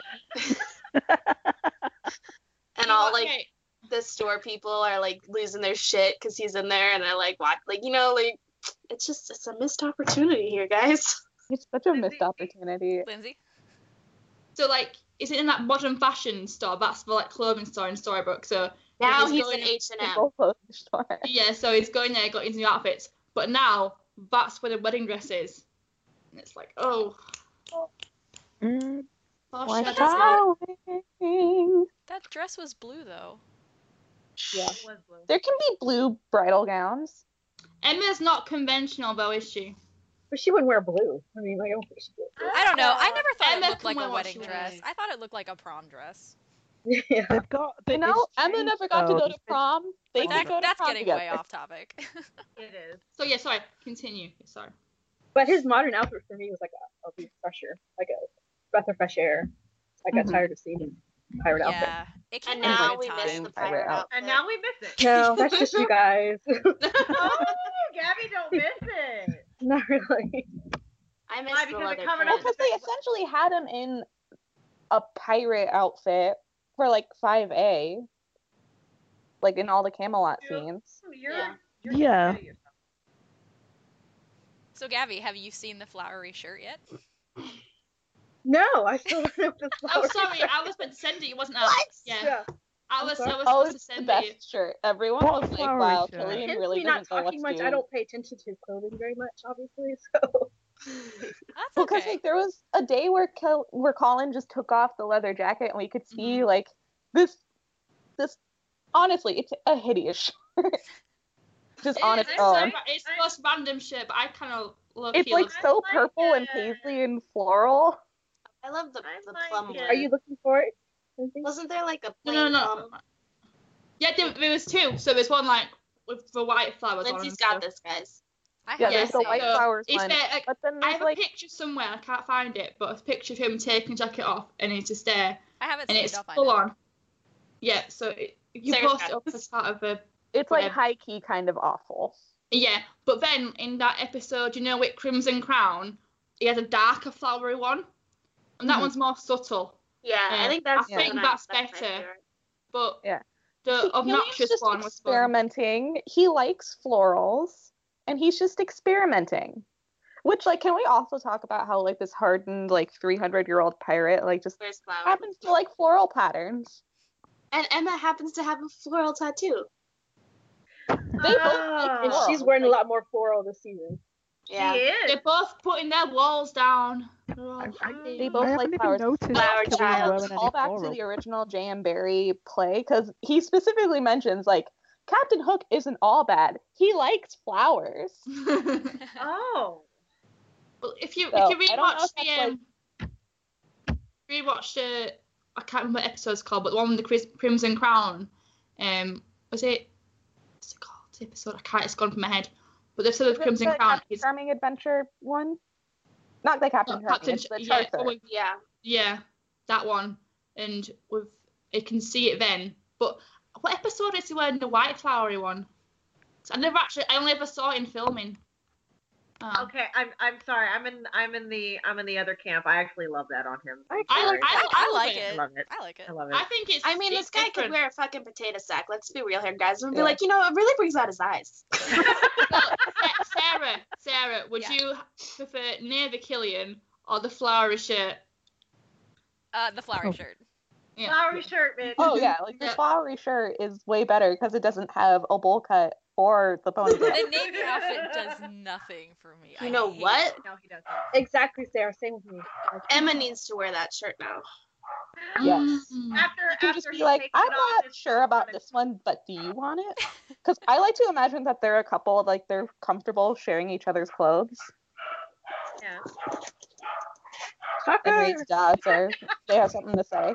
E: And all, like,
B: Okay.
E: the store people are, like, losing their shit because he's in there. And they're like, what? Like, you know, like, it's a missed opportunity here, guys.
F: It's such a missed opportunity.
D: Lindsay?
B: So, like, is it in that modern fashion store? That's the, like, clothing store in Storybrooke. So,
E: Now
B: he's
E: he's
B: going
E: in
B: in-
E: H&M.
F: Go clothes store.
B: yeah, so he's going there, got his new outfits. But now, that's where the wedding dress is. And it's like, oh.
A: Mm,
F: Why
B: shit.
F: shouting?
D: That dress was blue though.
G: Yeah.
C: It was blue.
F: There can be blue bridal gowns.
B: Emma's not conventional, though, is she?
G: But she wouldn't wear blue. I mean, like, I don't think she would.
D: I don't know. I never thought
B: Emma
D: it looked
B: can
D: like
B: wear
D: a
B: what
D: wedding
B: she
D: dress.
B: wants.
D: I thought it looked like a prom dress.
G: Yeah.
A: they've got.
F: You know,
A: it's
F: Emma
A: changed,
F: never got to
A: though.
F: go to
A: There's been-
F: prom. They
D: That,
F: could go to
D: that's
F: prom
D: getting
F: together.
D: way off topic.
C: It is.
B: So, yeah, sorry. Continue. Sorry.
G: But his modern outfit for me was like a refresher, like a breath of fresh air. I got
F: Mhm.
G: tired of seeing him pirate outfit.
D: Yeah. It came
E: And
D: at a
E: now
D: good
E: we miss
D: time.
E: the
F: Pirate
E: pirate
F: outfit.
E: outfit.
C: And now we miss it.
G: No, that's just you guys.
C: Oh, Gabby don't miss it.
G: Not really.
E: I miss
C: Why?
E: the
C: Because it
E: leather
C: covered
F: Well,
C: up
E: pants.
F: because they essentially had him in a pirate outfit for like 5A, like in all the Camelot
C: Yeah.
F: scenes.
C: You're,
E: Yeah.
C: you're
A: Yeah.
C: getting ahead of yourself.
D: So Gabby, have you seen the flowery shirt yet?
G: No, I still don't know if this
B: Oh, sorry. I was meant to send it. It wasn't out.
E: What?
B: Yeah.
G: Yeah.
B: I was
G: sorry?
B: supposed
F: Oh,
B: to
F: it's the
B: send
F: best
B: it.
F: shirt. Everyone
A: What
F: was like,
A: flowery
F: wow,
A: shirt?
F: Killian
G: Hence
F: really
G: me not
F: doesn't know what
G: talking
F: to
G: much.
F: do.
G: I don't pay attention to his clothing very much, obviously. So
D: That's
F: Because
D: okay.
F: like there was a day where Colin just took off the leather jacket and we could see
B: Mhm.
F: like this honestly, it's a hideous shirt. Just on its
B: It's
F: own.
B: it's the most random shit, but I kind of love
F: It's like
C: I
F: so
C: like
F: purple and
C: it.
F: paisley and floral.
E: I love the
C: I like
E: plum
C: it.
E: one.
G: are you looking for it? Lindsay?
E: Wasn't there like a
B: No,
E: plain
B: no.
E: plum?
B: Yeah, there was two. So there's one like with the white flowers on.
E: Lindsay's
B: and
E: got
B: stuff.
E: this, guys.
D: I
F: Yeah,
D: have
B: Yeah,
F: there's the
D: seen
F: white
D: it.
F: flowers
B: It's
F: one.
B: there.
F: But then
B: I
F: there's
B: have
F: like
B: a picture somewhere. I can't find it, but a picture of him taking the jacket off, and he's just there,
D: I haven't
B: and
D: seen
B: it's
D: it. I'll find
B: full
D: it.
B: on. Yeah, so you
E: Sarah's
B: post
E: got
B: it up as part of a.
F: it's like
B: whatever.
F: high key kind of awful.
B: Yeah, but then in that episode, you know, with Crimson Crown, he has a darker flowery one, and that
F: Mhm.
B: one's more subtle.
E: Yeah, I
B: Yeah.
E: think that's.
B: I think
E: the
B: that's
E: my
B: better.
E: favorite.
B: But
F: Yeah.
B: the
F: Killian's
B: obnoxious
F: just
B: one was fun.
F: experimenting. He likes florals, and he's just experimenting. Which, like, can we also talk about how, like, this hardened, like, 300-year-old pirate, like, just
E: Where's flower?
F: happens to like floral patterns?
E: And Emma happens to have a floral tattoo.
F: They both like
G: And
F: florals.
G: she's wearing a
F: like,
G: lot more floral this season.
E: Yeah.
C: She is.
B: They're both putting their walls down. They're all
A: I-
B: happy.
F: They both
A: I
F: like
A: haven't even
F: flowers.
A: noticed
E: Flower
A: Killian
E: child.
A: wearing any
F: Call back to
A: floral.
F: the original J.M. Barrie play because he specifically mentions like Captain Hook isn't all bad. He likes flowers.
C: Oh.
B: Well, if you
F: So,
B: if you
F: I don't know
B: rewatch
F: if
B: the
F: that's,
B: rewatch I can't remember what episode's called, but the one with the Crimson Crown, was it? What's it called? The episode I can't. It's gone from my head. But the episode of
F: Is it
B: Crimson
F: the
B: Crown
F: Captain
B: is
F: Charming Adventure one? Not the Captain Charming,
B: Captain.
F: it's the
B: Yeah,
F: Charter.
E: Yeah.
B: yeah, that one, and with it can see it then. But what episode is he wearing the white flowery one? I only ever saw it in filming.
C: Okay, I'm sorry. I'm in the other camp. I actually love that on him.
D: I
B: love
D: like
B: it.
D: it.
C: I love it.
D: I like it.
C: I love it.
B: I think it's.
E: I mean,
B: it's
E: this guy
B: different.
E: could wear a fucking potato sack. Let's be real here, guys. And be
F: Yeah.
E: like, it really brings out his eyes.
B: Sarah, would
D: Yeah.
B: you prefer navy Killian or the flowery shirt?
D: The flowery
A: Oh.
D: shirt.
B: Yeah.
C: Flowery shirt, bitch.
F: Oh yeah, like the
B: Yeah.
F: flowery shirt is way better because it doesn't have a bowl cut or the ponytail.
D: The navy outfit does nothing for me.
E: You
D: I
E: know
D: hate
E: what?
D: it.
C: No, he doesn't.
G: Exactly, Sarah. Same with me.
E: Emma needs to wear that shirt now.
F: Yes.
B: Mm.
C: After
F: You can just
C: after
F: be
C: he
F: like,
C: takes
F: I'm
C: it off,
F: not
C: it's
F: sure about
C: on
F: this one, but do you want it? Because I like to imagine that they're a couple, like they're comfortable sharing each other's clothes.
C: Yeah.
F: And Ray's dads are, they have something to say.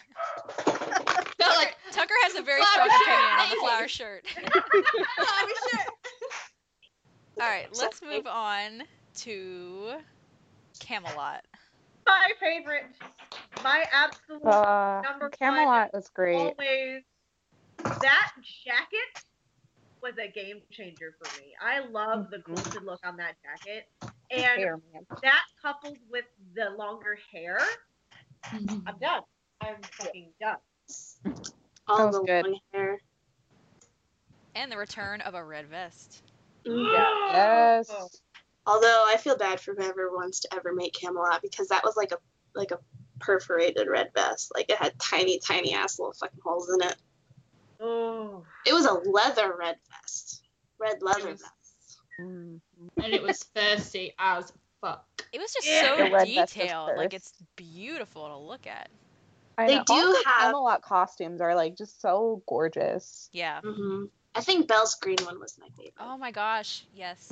B: Felt like
D: Tucker has a very
B: Flower
D: strong
B: shirt,
D: opinion on the
B: navy.
D: flower shirt.
B: flowery shirt.
D: All right, let's move on to Camelot.
C: My favorite. My absolute number
F: Camelot was great.
C: always. That jacket was a game changer for me. I love the quilted look on that jacket. And
F: Hair, man.
C: that coupled with the longer hair, I'm done. I'm fucking done.
E: All
F: was
E: the
F: good.
E: long hair.
D: And the return of a red vest.
F: Yes.
C: Oh.
E: Although I feel bad for whoever wants to ever make Camelot because that was like a perforated red vest. Like it had tiny ass little fucking holes in it.
C: Oh.
E: It was a leather red vest. Red leather
B: was-
E: vest.
F: Mhm.
B: And it was thirsty as fuck.
D: It was just
C: Yeah.
F: The
D: so
F: red vest was
D: detailed. Like
F: first.
D: it's beautiful to look at.
F: I
E: They
F: know.
E: do
F: All the
E: have-
F: Camelot costumes are like just so gorgeous.
D: Yeah.
E: hmm I think Belle's green one was my favorite.
D: Oh my gosh. Yes.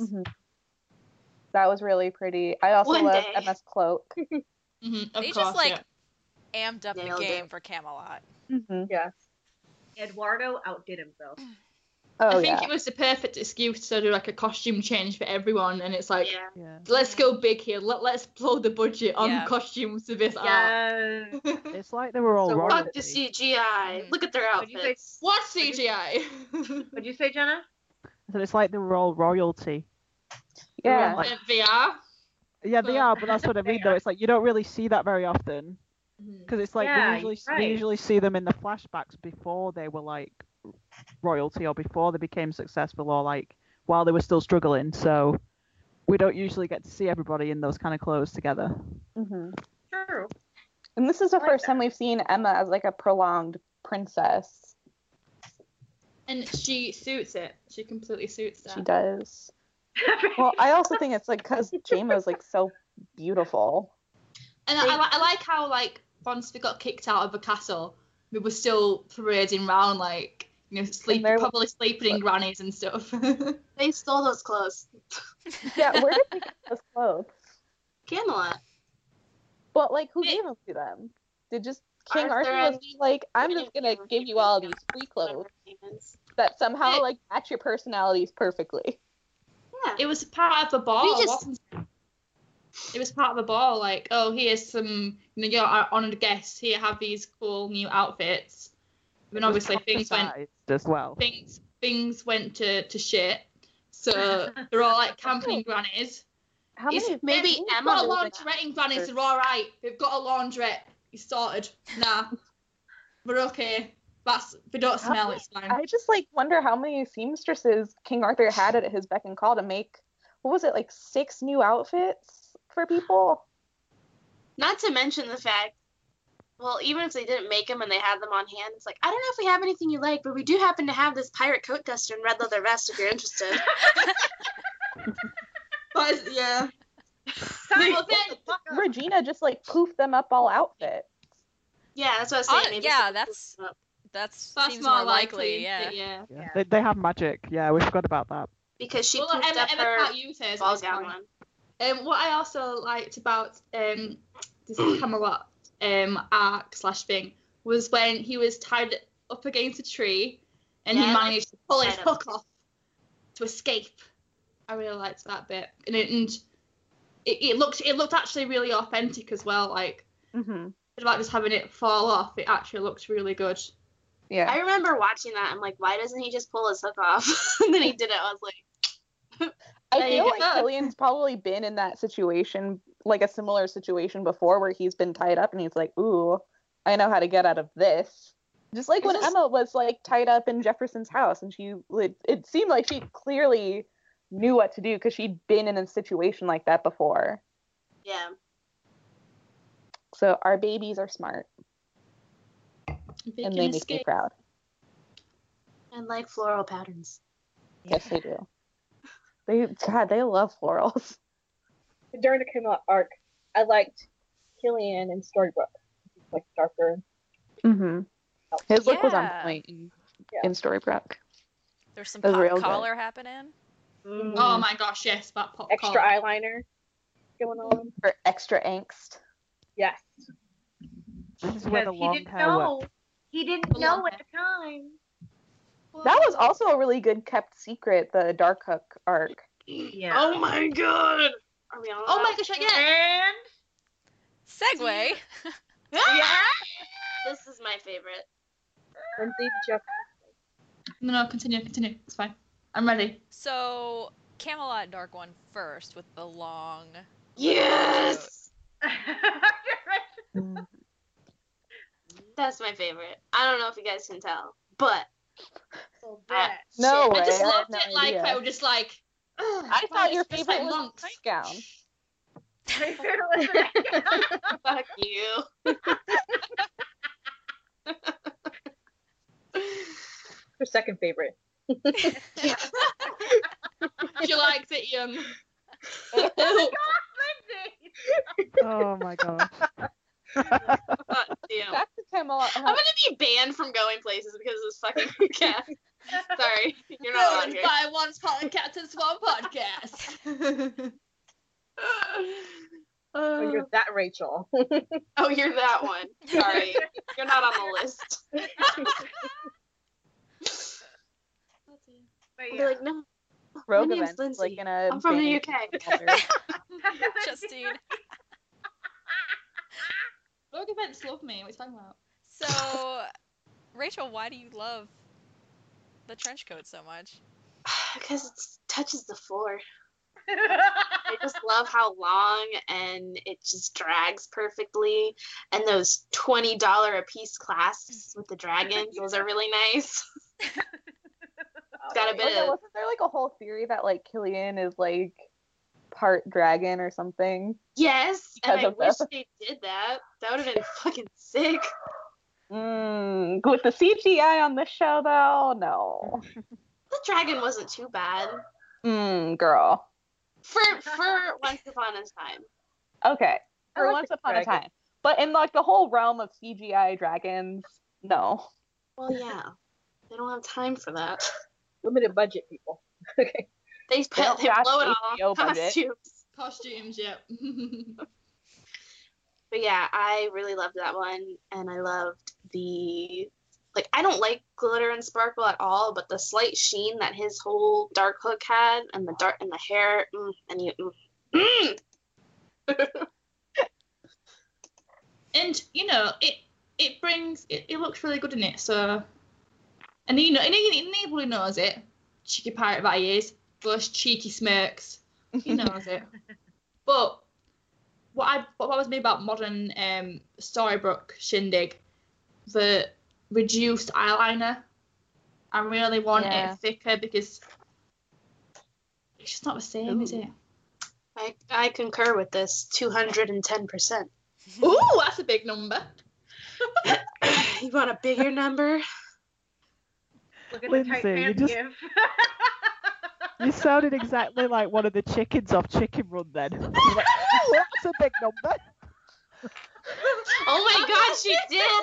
F: That was really pretty. I also
E: One
F: love
E: day.
F: Emma's cloak.
B: Of
D: They
B: course,
D: just like
B: yeah.
D: amped up the
E: Nailed it.
D: game for Camelot.
G: Yes.
C: Eduardo outdid himself.
F: Oh
B: I think
F: yeah.
B: it was the perfect excuse to do like a costume change for everyone, and it's like,
E: Yeah.
A: Yeah.
B: let's go big here. Let's blow the budget on
D: Yeah.
B: costumes for this art.
C: Yes.
A: It's like they were all
C: So what-
E: Fuck the
A: royalty.
E: CGI.
D: Mhm.
E: Look at their
C: What'd you say?
E: outfits.
B: What CGI?
C: What'd you say, Jenna?
A: So it's like they were all royalty.
F: Yeah.
A: Like-
B: VR.
A: Yeah, they are, but that's what I mean. Though it's like you don't really see that very often
B: Mhm.
A: because it's like
C: Yeah,
A: we usually
C: you're right.
A: we usually see them in the flashbacks before they were like royalty or before they became successful or like while they were still struggling. So we don't usually get to see everybody in those kind of clothes together.
F: hmm
C: True.
F: And this is the
C: I like
F: first
C: that.
F: time we've seen Emma as like a prolonged princess.
B: And she suits it. She completely suits that.
F: She does. Well, I also think it's like because JMO's like so beautiful.
B: And I like how like once we got kicked out of the castle, we were still parading around like
F: there-
B: probably sleeping in grannies and stuff.
E: They stole those clothes.
F: Yeah, where did they get those clothes?
E: Camelot.
F: But like, who gave them to them? Did just King
E: Arthur
F: Arthur was
E: and
F: just like, I'm
E: Winnie
F: just gonna
E: gave
F: give you all these free clothes that somehow
B: Yeah.
F: like match your personalities perfectly.
E: Yeah.
B: It was part of the ball,
E: We just-
B: wasn't it? It was part of the ball. Like, oh, here's some, you're our honoured guests. Here, have these cool new outfits. And obviously things went
A: Prophesized as well.
B: things went to shit. So they're all like camping grannies.
F: How
E: If
F: many?
E: maybe
F: We've
E: Emma
B: Got a
E: was in
B: laundrette in grannies. They're all right. They've got a laundrette. It's sorted. Nah, we're okay. If we don't smell, it's fine.
F: I just like wonder how many seamstresses King Arthur had at his beck and call to make. What was it, like 6 new outfits for people?
E: Not to mention the fact, well, even if they didn't make them and they had them on hand, it's like, I don't know if we have anything you like, but we do happen to have this pirate coat duster and red leather vest if you're interested.
B: But yeah.
C: Sign
B: Well,
C: the
B: then-
C: fuck up.
F: Regina just like poofed them up all outfits.
E: Yeah, that's what I was saying. Maybe
D: yeah,
E: someone
D: that's-
E: put them up.
D: That
B: That's
D: seems more likely.
B: isn't
D: Yeah.
B: it? Yeah.
A: Yeah. They have magic. Yeah, we forgot about that.
E: Because she
B: Well,
E: poofed up
B: Emma
E: her
B: can't use hers.
E: ball
B: it's
E: gown
B: fine.
E: one.
B: What I also liked about this Camelot arc / thing was when he was tied up against a tree and he
E: Yeah.
B: managed to pull his
E: Tied up.
B: hook off to escape. I really liked that bit, and it looked actually really authentic as well. Like,
F: Mm-hmm.
B: like just having it fall off, it actually looks really good.
F: Yeah.
E: I remember watching that. I'm like, why doesn't he just pull his hook off? And then he did it. I was like,
F: I
B: There you
F: feel
B: go.
F: like Killian's probably been in that situation, like a similar situation before, where he's been tied up and he's like, ooh, I know how to get out of this. Just like
B: It's
F: when
B: just-
F: Emma was like tied up in Jefferson's house, and it seemed like she clearly knew what to do because she'd been in a situation like that before.
E: yeah.
F: So our babies are smart,
B: They
F: and
B: can
F: they make me
B: escape.
F: proud.
E: And like floral patterns.
F: Yes, they do. They love florals.
G: During the Camelot arc, I liked Killian and Storybrooke. Like darker.
F: Mm-hmm. His look was on
D: Yeah.
F: point in
G: Yeah.
F: Storybrooke.
D: There's some
F: It was
D: pop
F: real good.
D: collar happening.
C: Mm.
B: Oh my gosh, yes, that pop
G: Extra
B: collar.
G: eyeliner going on.
F: For extra angst.
G: Yes.
A: This is where
C: Because
A: the
C: he
A: long
C: didn't
A: hair works.
C: know. He didn't
B: The long
C: know at
B: hair.
C: the time.
F: That was also a really good kept secret, the Dark Hook arc.
C: Yeah.
E: Oh my god. Are we on
B: Oh my
E: that?
B: gosh, I get it.
C: And
D: Segue.
C: yeah.
E: This is my favorite.
G: Lindsay, Jeff.
B: No, continue. It's fine. I'm ready.
D: So, Camelot Dark One first with the long.
E: Yes. That's my favorite. I don't know if you guys can tell, but
C: So
E: I-
C: bad.
F: No
B: I just
F: way, I had
B: loved
F: no
B: it. Like
F: idea.
B: I was just like.
F: I thought your favorite was
B: monks.
F: the nightgown.
C: My favorite was the
E: fuck you.
G: Her second favorite.
B: She likes it young.
C: Lindsay.
A: Oh my god.
E: God damn.
F: Back to Camelot.
E: I'm gonna be banned from going places because of this fucking cat. Sorry, you're not allowed here.
B: By Once Upon a Captain's One podcast.
G: Oh, you're that Rachel.
E: Oh, you're that one. Sorry, you're not on the list.
C: But
E: I'll be
C: yeah.
E: like, no,
F: Rogue
E: my name's
F: event,
E: Lindsay.
F: like in a
E: I'm from the
F: band
E: UK.
D: Justine.
B: Rogue events love me. What are you talking about?
D: So, Rachel, why do you love the trench coat so much?
E: Because it touches the floor. I just love how long and it just drags perfectly. And those $20 a piece clasps with the dragons, those are really nice. Got a bit of
F: Wasn't there like a whole theory that like Killian is like part dragon or something?
E: yes, and
F: Because
E: I
F: of
E: wish
F: the-
E: they did that. That would have been fucking sick.
F: With the CGI on this show though, no.
E: The dragon wasn't too bad
F: Girl.
E: for Once Upon a Time.
F: Okay.
G: I
F: For
G: like
F: once
G: the
F: upon a
G: dragon.
F: time. But in like the whole realm of CGI dragons, no.
E: Well, yeah, they don't have time for that.
G: Limited budget, people. Okay.
E: They
F: don't
E: they
F: have
E: blow it
F: HBO
E: all.
F: budget.
E: Costumes.
B: Costumes, yep.
E: But yeah, I really loved that one, and I loved the I don't like glitter and sparkle at all, but the slight sheen that his whole Dark Hook had, and the hair, and
B: And it brings it looks really good in it. So, and anybody knows it. Cheeky pirate that he is, those cheeky smirks. He knows it. But what was me about modern Storybrooke Shindig, the reduced eyeliner. I really want
F: Yeah.
B: it thicker because it's just not the same, is it?
E: I concur with this 210%.
B: Ooh, that's a big number.
E: You want a bigger number?
C: Look at
A: Lindsay,
C: the tight
A: you
C: pants
A: just-
C: gif.
A: You sounded exactly like one of the chickens off Chicken Run then. You're like, "Ooh, that's a big number."
E: Oh my god, she did!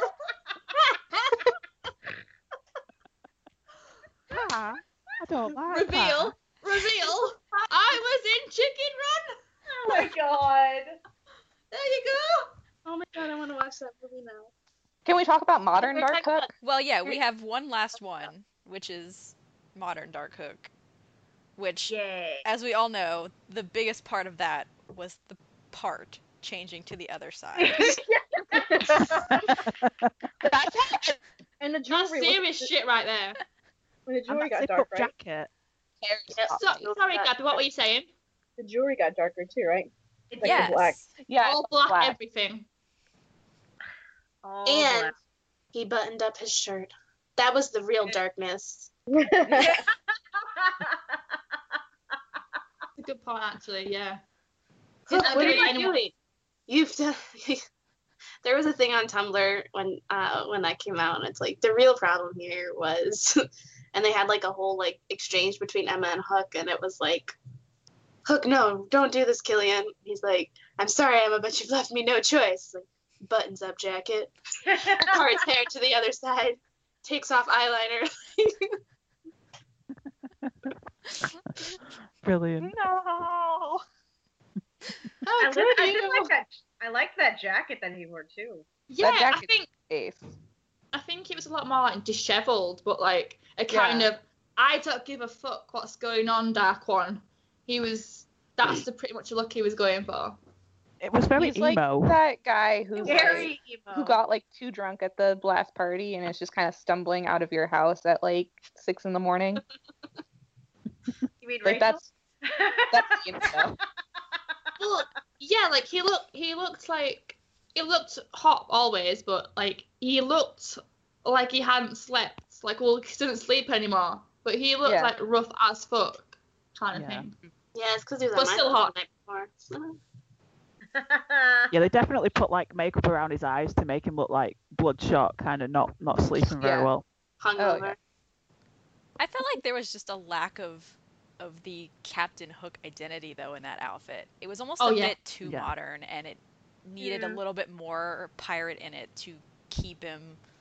A: Ah, I don't like
B: Reveal.
A: that.
B: Reveal. I was in Chicken Run.
C: Oh my god.
B: There you go.
E: Oh my god, I want to watch that movie now.
F: Can we talk about modern
E: We're
F: Dark
E: talking
F: Hook?
D: Well, yeah, we have one last one, which is modern Dark Hook. which,
C: Yay.
D: as we all know, the biggest part of that was the part changing to the other side.
F: That's how
G: And the
B: That's
G: jewelry
B: serious shit right there.
G: when the
A: And
G: jewelry
A: that
G: got dark,
A: zip-up
G: right?
A: jacket.
E: Yep.
B: Sorry, Gabby, what were you saying?
G: The jewelry got darker too, right?
C: It
G: Like
D: Yes.
G: the black.
F: Yeah,
B: All black, everything.
C: All
E: And he buttoned up his shirt. That was the real darkness.
C: black.
B: That's a good point, actually, yeah.
E: Hook,
B: Didn't
E: what are
B: agree
E: you
B: anyone-
E: doing? You've done. There was a thing on Tumblr when that came out, and it's like the real problem here was, and they had like a whole like exchange between Emma and Hook, and it was like, Hook, no, don't do this, Killian. He's like, I'm sorry, Emma, but you've left me no choice. Like, buttons up jacket, parts hair to the other side, takes off eyeliner.
A: Brilliant.
F: No.
E: Oh, good
C: I
E: you.
C: did like that. I liked that jacket that he wore too.
B: Yeah, I
F: jacket-
B: think
F: Ace.
B: it was a lot more like disheveled, but like a kind of I don't give a fuck what's going on, Dark One. That's the pretty much the look he was going for.
A: It was very
F: He's like
A: emo.
F: that guy who
C: Very emo.
F: who got like too drunk at the blast party and is just kind of stumbling out of your house at like 6 a.m.
C: You mean
F: Like
C: Rachel?
F: that's the info.
B: Well, yeah, like he looked hot always, but like he looked like he hadn't slept. Like, well, he didn't sleep anymore, but he looked
F: Yeah.
B: like rough as fuck kind of
A: Yeah.
B: thing.
E: Yeah, it's because he was
B: But
E: on my
B: still
E: list
B: hot.
E: the night before.
A: Yeah, they definitely put like makeup around his eyes to make him look like bloodshot, kind of not sleeping very
F: Yeah.
A: well.
E: Hungover.
F: yeah.
D: I felt like there was just a lack of the Captain Hook identity though in that outfit. It was almost
B: Oh,
D: a
B: yeah.
D: bit too
A: Yeah.
D: modern, and it needed a
C: Yeah.
D: little bit more pirate in it to keep him,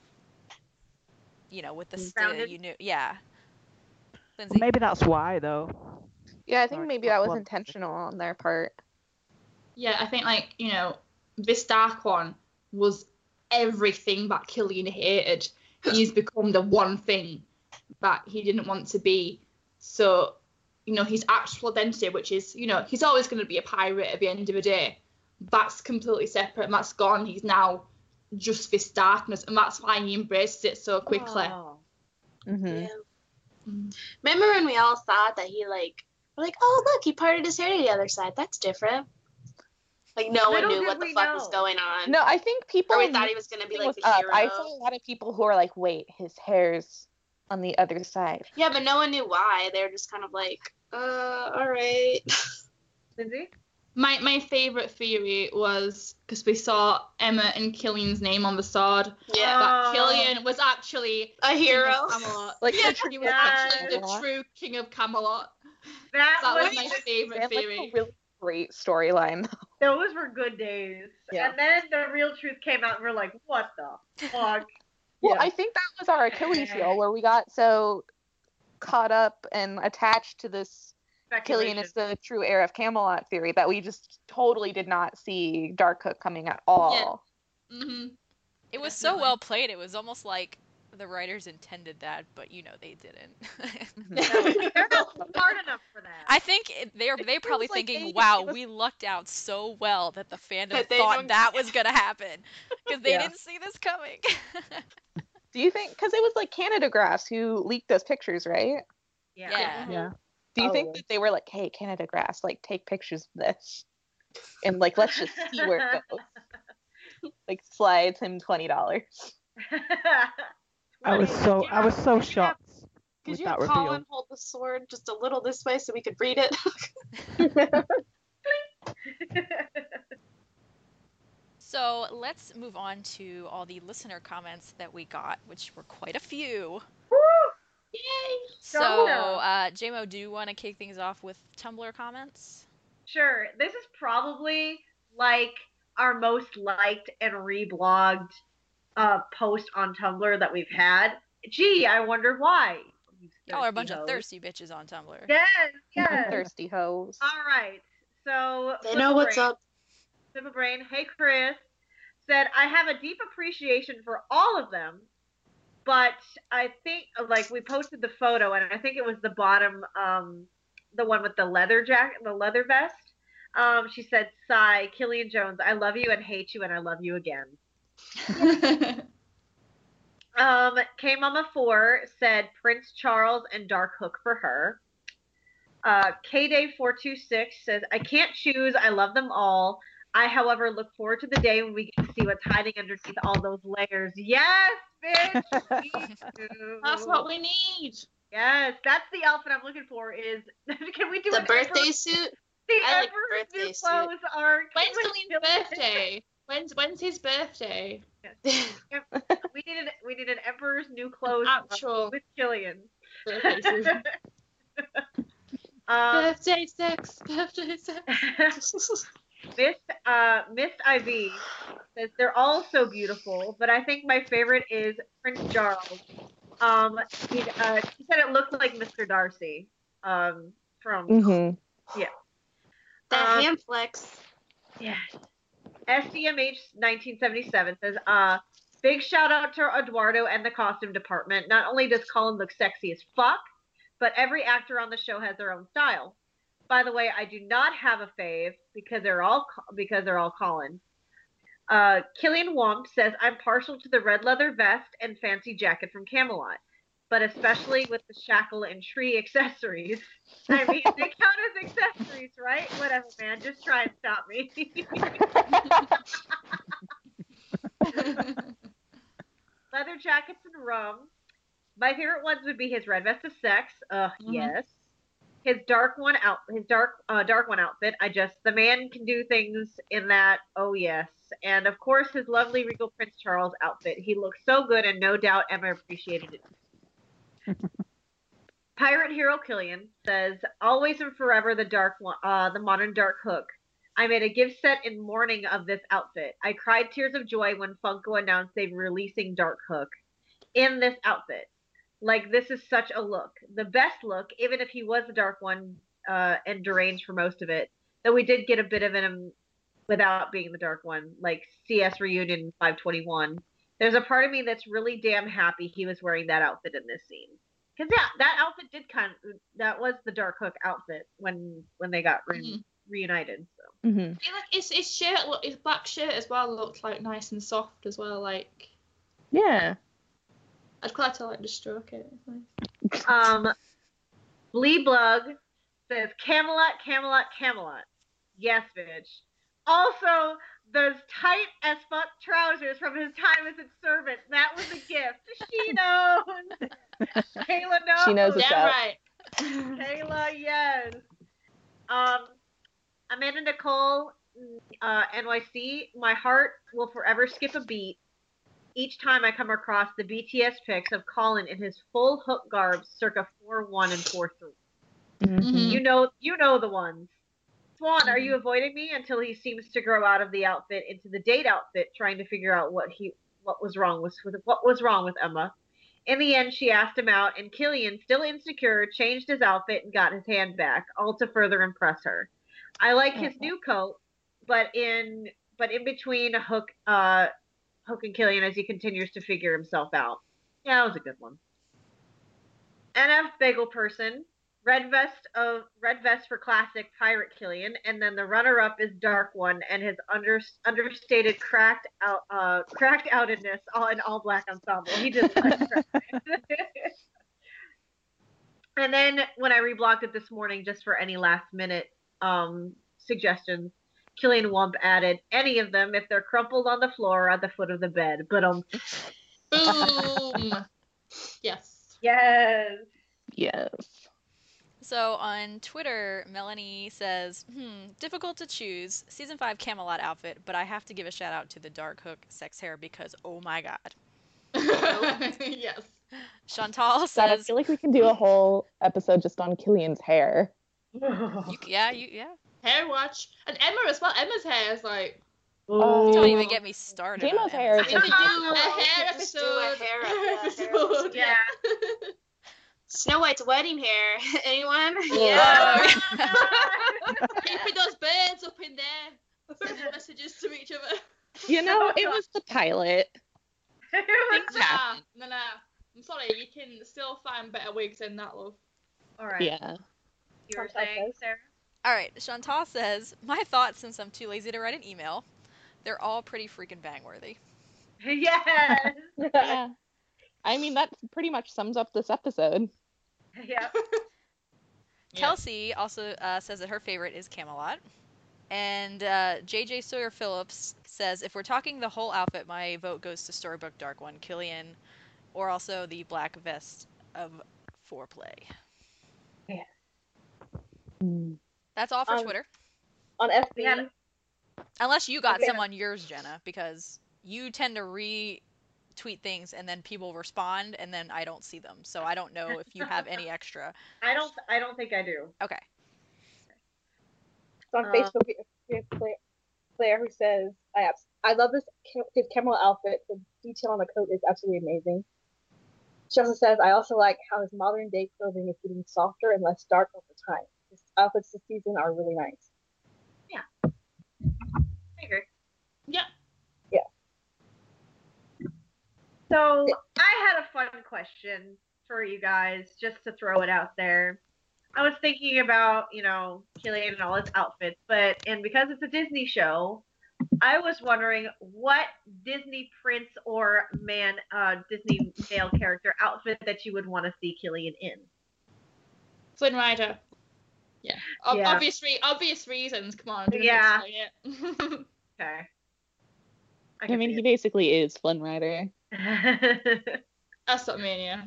D: with the
C: Grounded.
D: yeah.
A: Well,
D: Lindsay,
A: maybe that's why though.
F: Yeah, I think
A: Sorry,
F: maybe
A: what-
F: that was
A: what-
F: intentional on their part.
B: Yeah, I think like this Dark One was everything that Killian hated. He's become the one thing that he didn't want to be. So, his actual identity, which is, he's always going to be a pirate at the end of the day. That's completely separate and that's gone. He's now just this darkness, and that's why he embraces it so quickly.
C: Oh.
F: Mm-hmm.
E: Yeah.
B: Mm.
E: Remember when we all thought that he we're like, oh look, he parted his hair to the other side. That's different. Like no one
C: Little
E: knew
C: did
E: what the
C: we
E: fuck was
C: know.
E: going on.
F: No, I think people
E: Or we thought he was gonna be like
F: was
E: the
F: up.
E: hero.
F: I saw a lot of people who are like, wait, his hair's on the other side.
E: Yeah, but no one knew why. They were just kind of like, all right.
C: Lindsay?
B: My favourite theory was because we saw Emma and Killian's name on the sword.
E: Yeah,
B: That
C: Oh.
B: Killian was actually
E: a
B: King
E: hero.
B: of Camelot.
F: Like
B: Yeah,
F: the true
B: he was
C: Yes.
B: actually the true King of Camelot.
C: That
B: That was
C: was
B: my favourite
F: And like
B: theory.
F: a really great storyline.
C: those were good days.
G: Yeah.
C: And then the real truth came out and we're like, what the fuck?
F: Well,
G: Yeah.
F: I think that was our Achilles heel where we got so caught up and attached to this Killian is the true heir of Camelot theory that we just totally did not see Dark Hook coming at all.
B: hmm
D: it was so
B: Definitely.
D: well played. It was almost like the writers intended that, but they didn't.
C: They're not smart enough for that.
D: I think they're
F: It
D: probably
F: feels like
D: thinking,
F: they-
D: "Wow,
F: it was-
D: we lucked out so well that the fandom
E: That they
D: thought
E: don't-
D: that was gonna happen because they
G: Yeah.
D: didn't see this coming."
F: Do you think, because it was like Canada Grass who leaked those pictures, right?
D: Yeah.
A: Yeah.
F: Do you think
G: Probably.
F: that they were like, hey, Canada Grass, like take pictures of this and like let's just see where it goes? Like slides him $20.
A: I was so shocked
E: Could
A: with
E: you
A: that
E: have
A: reveal.
E: Colin hold the sword just a little this way so we could read it?
D: So let's move on to all the listener comments that we got, which were quite a few.
E: Yay!
D: So,
C: Go.
D: JMO, do you want to kick things off with Tumblr comments?
C: Sure. This is probably like our most liked and reblogged post on Tumblr that we've had. Gee, I wonder why. You
D: Y'all are a
C: thirsty
D: bunch of
C: hoes.
D: thirsty bitches on Tumblr.
C: Yes, yes.
F: Thirsty hoes.
C: All right. So
E: They know what's up.
C: Flip a Brain, hey Chris, said, I have a deep appreciation for all of them, but I think, like, we posted the photo, and I think it was the bottom the one with the leather jacket, the leather vest. She said, "Sigh, Killian Jones, I love you and hate you, and I love you again." K-Mama4 said Prince Charles and Dark Hook for her. KDay426 says, I can't choose. I love them all. I, however, look forward to the day when we get to see what's hiding underneath all those layers. Yes, bitch. Me too.
B: That's what we need.
C: Yes, that's the outfit I'm looking for. Is can we do
E: The
C: an
E: birthday
C: Emperor-
E: suit.
C: The
E: I like
C: Emperor's
E: birthday
C: new
E: suit.
C: clothes are.
B: When's Killian's birthday? When's his birthday?
C: We need an Emperor's new clothes
B: Actual
C: with Killian.
B: birthday suit. Birthday sex. Birthday sex.
C: Miss Ivy says they're all so beautiful, but I think my favorite is Prince Charles. She said it looked like Mr. Darcy. From
F: Mm-hmm.
E: That hand flex.
C: yeah. SDMH 1977 says, big shout out to Eduardo and the costume department. Not only does Colin look sexy as fuck, but every actor on the show has their own style. By the way, I do not have a fave because they're all Colin. Killian Womp says, I'm partial to the red leather vest and fancy jacket from Camelot, but especially with the shackle and tree accessories. I mean, they count as accessories, right? Whatever, man. Just try and stop me. Leather jackets and rum. My favorite ones would be his red vest of sex. Yes. His dark one outfit. The man can do things in that. Oh yes. And of course his lovely regal Prince Charles outfit. He looks so good, and no doubt Emma appreciated it. Pirate Hero Killian says, always and forever the modern Dark Hook. I made a gift set in mourning of this outfit. I cried tears of joy when Funko announced they were releasing Dark Hook in this outfit. Like, this is such a look. The best look, even if he was the dark one and deranged for most of it, though we did get a bit of him without being the dark one, like CS Reunion 521. There's a part of me that's really damn happy he was wearing that outfit in this scene. Because, yeah, that outfit that was the Dark Hook outfit when they got reunited. So.
F: Mm-hmm.
B: I feel like his shirt, his black shirt as well looked like nice and soft as well. Like,
F: Yeah.
B: I'd quite like to stroke it. It's nice.
C: Lee Blug says Camelot, Camelot, Camelot. Yes, bitch. Also, those tight as fuck trousers from his time as its servant. That was a gift. She knows. Kayla knows.
F: She knows what's
B: Damn
F: up.
B: right.
C: Kayla, yes. Amanda Nicole, NYC. My heart will forever skip a beat each time I come across the BTS pics of Colin in his full Hook garb circa 4-1 and 4-3.
F: Mm-hmm.
C: You know the ones. Swan, are you avoiding me? Until he seems to grow out of the outfit into the date outfit, trying to figure out what was wrong with Emma. In the end, she asked him out, and Killian, still insecure, changed his outfit and got his hand back, all to further impress her. I like his new coat, but in between Hook and Killian as he continues to figure himself out. Yeah, that was a good one. NF Bagel Person, red vest for classic pirate Killian, and then the runner-up is Dark One and his understated cracked outedness in all black ensemble. He just like And then when I reblogged it this morning, just for any last minute suggestions, Killian Womp added, any of them if they're crumpled on the floor or at the foot of the bed. But
B: Boom. Yes.
C: Yes.
F: Yes.
D: So on Twitter, Melanie says, difficult to choose. Season 5 Camelot outfit, but I have to give a shout out to the Dark Hook sex hair because, oh my god.
B: Yes.
D: Chantal
F: God, I
D: says,
F: feel like we can do a whole episode just on Killian's hair.
D: yeah.
B: Hair watch. And Emma as well. Emma's hair is like,
D: Don't even get me started.
F: Damo's
D: on
F: hair
D: Emma's
F: is
B: we could do
F: ridiculous.
B: a hair
E: Let's do a
B: episode.
E: hair
B: episode.
C: Yeah.
E: Snow White's wedding hair. Anyone?
B: Yeah. Keeping those birds up in there. Sending messages to each other.
F: You know, it was the pilot.
B: Things
F: happen.
B: No. I'm sorry, you can still find better wigs than that, love.
C: All right.
F: Yeah.
C: You were
G: Chantal
C: saying,
G: says.
C: Sarah?
D: All right, Chantal says, my thoughts since I'm too lazy to write an email. They're all pretty freaking bang-worthy.
C: Yes.
F: Yeah. I mean, that pretty much sums up this episode.
C: Yep.
D: Kelsey also says that her favorite is Camelot. And JJ Sawyer Phillips says, if we're talking the whole outfit, my vote goes to Storybook Dark One, Killian, or also the black vest of Foreplay.
F: Mm.
D: That's all for
G: Um,
D: Twitter.
G: On FB,
C: We had-
D: Unless you got
G: Okay.
D: some on yours, Jenna, because you tend to retweet things and then people respond and then I don't see them. So I don't know if you have any extra.
C: I don't think I do.
D: Okay.
G: it's on Facebook, we have Claire who says, I love his Camelot outfit. The detail on the coat is absolutely amazing. She also says, I also like how his modern day clothing is getting softer and less dark over time. His outfits this season are really nice.
C: I agree.
B: Yeah.
C: So I had a fun question for you guys, just to throw it out there. I was thinking about, Killian and all his outfits, and because it's a Disney show, I was wondering what Disney prince or Disney male character outfit that you would want to see Killian in.
B: Flynn Rider. Yeah.
C: Yeah.
B: Obvious reasons. Come on.
C: Yeah.
B: Explain it.
C: Okay.
F: I mean, he basically is Flynn Rider.
B: That's what I mean, yeah.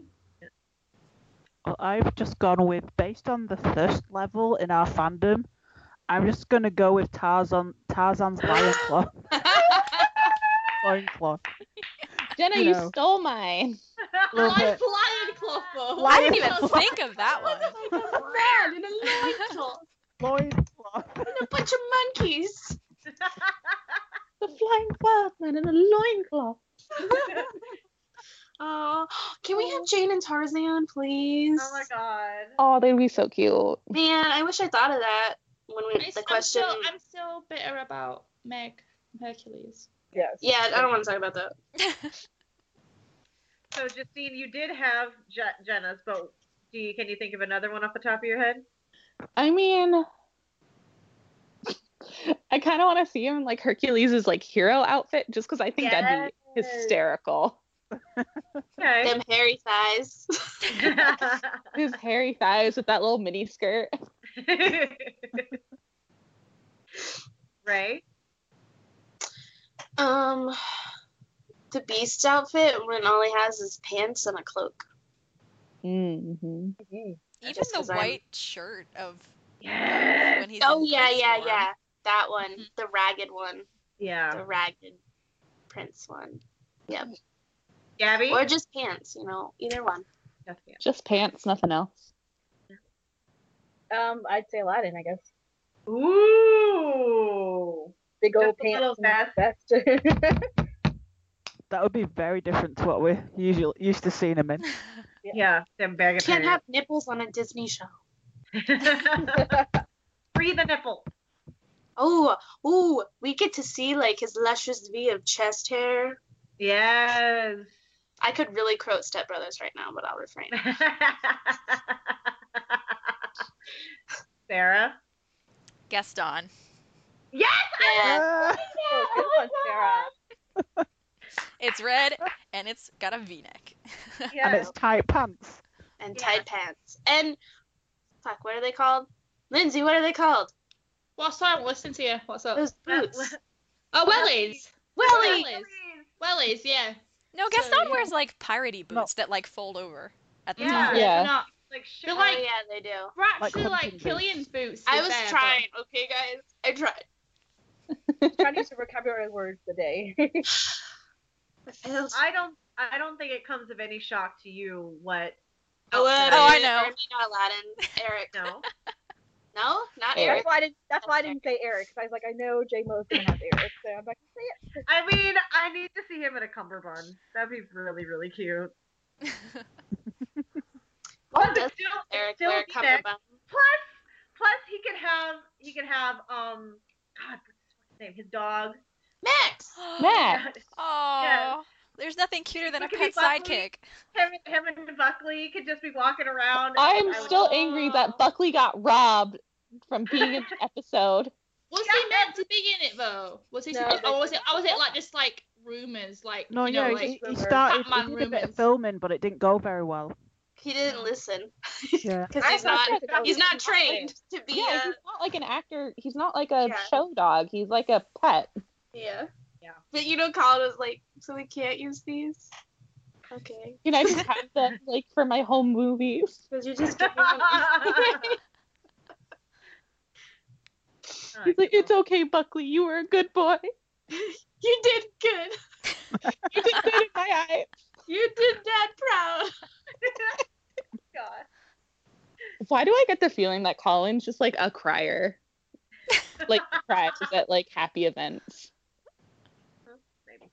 A: Well, I've just gone with, based on the thirst level in our fandom, I'm just gonna go with Tarzan's loincloth. Loincloth.
F: Jenna,
A: You
F: you
A: know.
F: stole mine.
A: Love
B: Like
A: it.
B: flying cloth, though.
D: I didn't even think of that one.
E: Like a man in a loincloth
A: Loincloth.
E: and a bunch of monkeys.
F: The flying clothman in a loincloth.
E: Oh, can we have Jane and Tarzan, please?
C: Oh my god.
F: Oh, they'd be so cute.
E: Man, I wish I thought of that when the question.
B: I'm still bitter about Meg Hercules.
G: Yes.
E: Yeah, I don't want to talk about that.
C: So, Justine, you did have Jenna's, but can you think of another one off the top of your head?
F: I mean, I kind of want to see him in like Hercules' like hero outfit, just because I think that'd be hysterical.
C: Okay.
E: Them hairy thighs.
F: His hairy thighs with that little mini skirt.
C: Ray?
E: The Beast outfit when all he has is pants and a cloak.
F: Mm-hmm.
D: Even
E: Just
D: the
E: 'cause I'm-
D: white shirt of
C: Yes.
D: when he's
E: Oh
D: in
E: yeah,
D: Prince
E: yeah,
D: form.
E: yeah. That one, the ragged one,
C: Yeah.
E: the ragged prince one. Yep.
C: Gabby?
E: Or just pants, either one.
C: Yes, yeah.
F: Just pants, nothing else.
G: I'd say Aladdin, I guess.
C: Ooh.
G: Big
C: Just
G: old
C: a little
G: pants.
C: vest.
A: That would be very different to what we're usually used to seeing him in.
C: Yeah, them bag of
E: Can't
C: pants.
E: have nipples on a Disney show.
C: Free the nipple.
E: Oh, we get to see like his luscious V of chest hair.
C: Yes.
E: I could really quote Step Brothers right now, but I'll refrain.
C: Sarah?
D: Gaston.
C: Yes!
E: Yeah.
G: Oh, good one, Sarah.
D: It's red and it's got a V-neck.
A: And
C: Yes.
A: it's tight pants.
E: And
C: Yeah.
E: tight pants. And fuck, what are they called? Lindsay, what are they called?
B: What's up? Listen to you. What's up?
E: Those boots.
B: Oh, wellies.
E: Willie!
B: Wellies, yeah.
D: No,
B: So,
D: Gaston
B: yeah.
D: wears like piratey boots that like fold over at the
C: Yeah.
D: top.
F: Yeah.
B: They're not.
C: Like,
B: They're
E: Oh
B: like,
E: yeah, they do.
B: we're actually
A: Like
B: like
A: hunting
B: Killian's boots.
E: I
B: is
E: was
B: there,
E: trying, okay guys? I tried.
G: Trying to use the vocabulary words today.
E: I failed.
C: I don't think it comes of any shock to you what.
E: Oh,
D: I know.
E: Or not Aladdin. Eric.
C: No.
E: No? Not
F: Eric.
E: Eric?
G: That's why I didn't say Eric. 'Cause I was like, I know J Mo's gonna have Eric, so I'm not gonna say it.
C: I mean, I need to see him in a cummerbund. That'd be really, really cute.
E: What
C: But
E: does
C: still,
E: Eric
C: still
E: wear
C: be
E: cummerbund?
C: Plus he could have God, what's his name? His dog.
E: Max!
F: Max.
D: Oh. There's nothing cuter than a
C: Look at me,
D: pet
C: Buckley.
D: sidekick.
C: Him and Buckley could just be walking around.
F: I'm
C: I would-
F: still angry that Buckley got robbed from being in the episode.
B: Was he meant to be in it though? Was he?
G: No,
B: supposed,
G: they
B: or was it?
G: couldn't.
B: Or was it like just like rumors? Like
A: No,
B: you know,
A: yeah,
B: like
A: he
G: rumors.
A: started. He
B: Batman
A: did a bit of
B: rumors.
A: filming, but it didn't go very well.
E: He didn't listen.
A: Yeah.
E: Because
C: I
E: he's
C: thought
E: not.
C: they said that
E: He's
C: was
E: not
C: his
E: trained to be.
F: Yeah, he's not like an actor. He's not like a
E: Yeah.
F: show dog. He's like a pet.
E: Yeah.
C: Yeah.
E: But Colin was like, so we can't use these. Okay.
F: Can I just have them like for my home movies?
E: Because you're just giving them.
F: He's like, it's okay, Buckley. You were a good boy.
E: You did good.
F: You did good in my eyes.
B: You did Dad proud.
C: God.
F: Why do I get the feeling that Colin's just like a crier? Like cries at like happy events.
C: Maybe.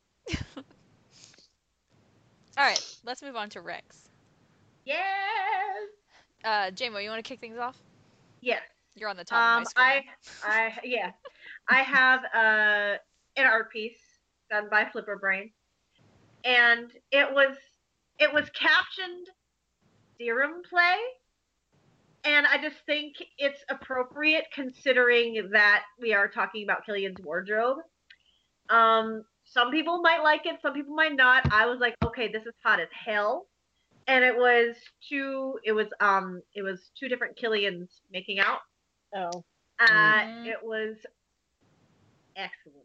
D: All right, let's move on to Rex.
C: Yes.
D: JMO, you want to kick things off?
C: Yes.
D: You're on the top of my screen.
C: I have an art piece done by Flipper Brain, and it was captioned Serum Play, and I just think it's appropriate considering that we are talking about Killian's wardrobe. Some people might like it, some people might not. I was like, okay, this is hot as hell. And it was two different Killians making out.
G: Oh.
C: It was excellent.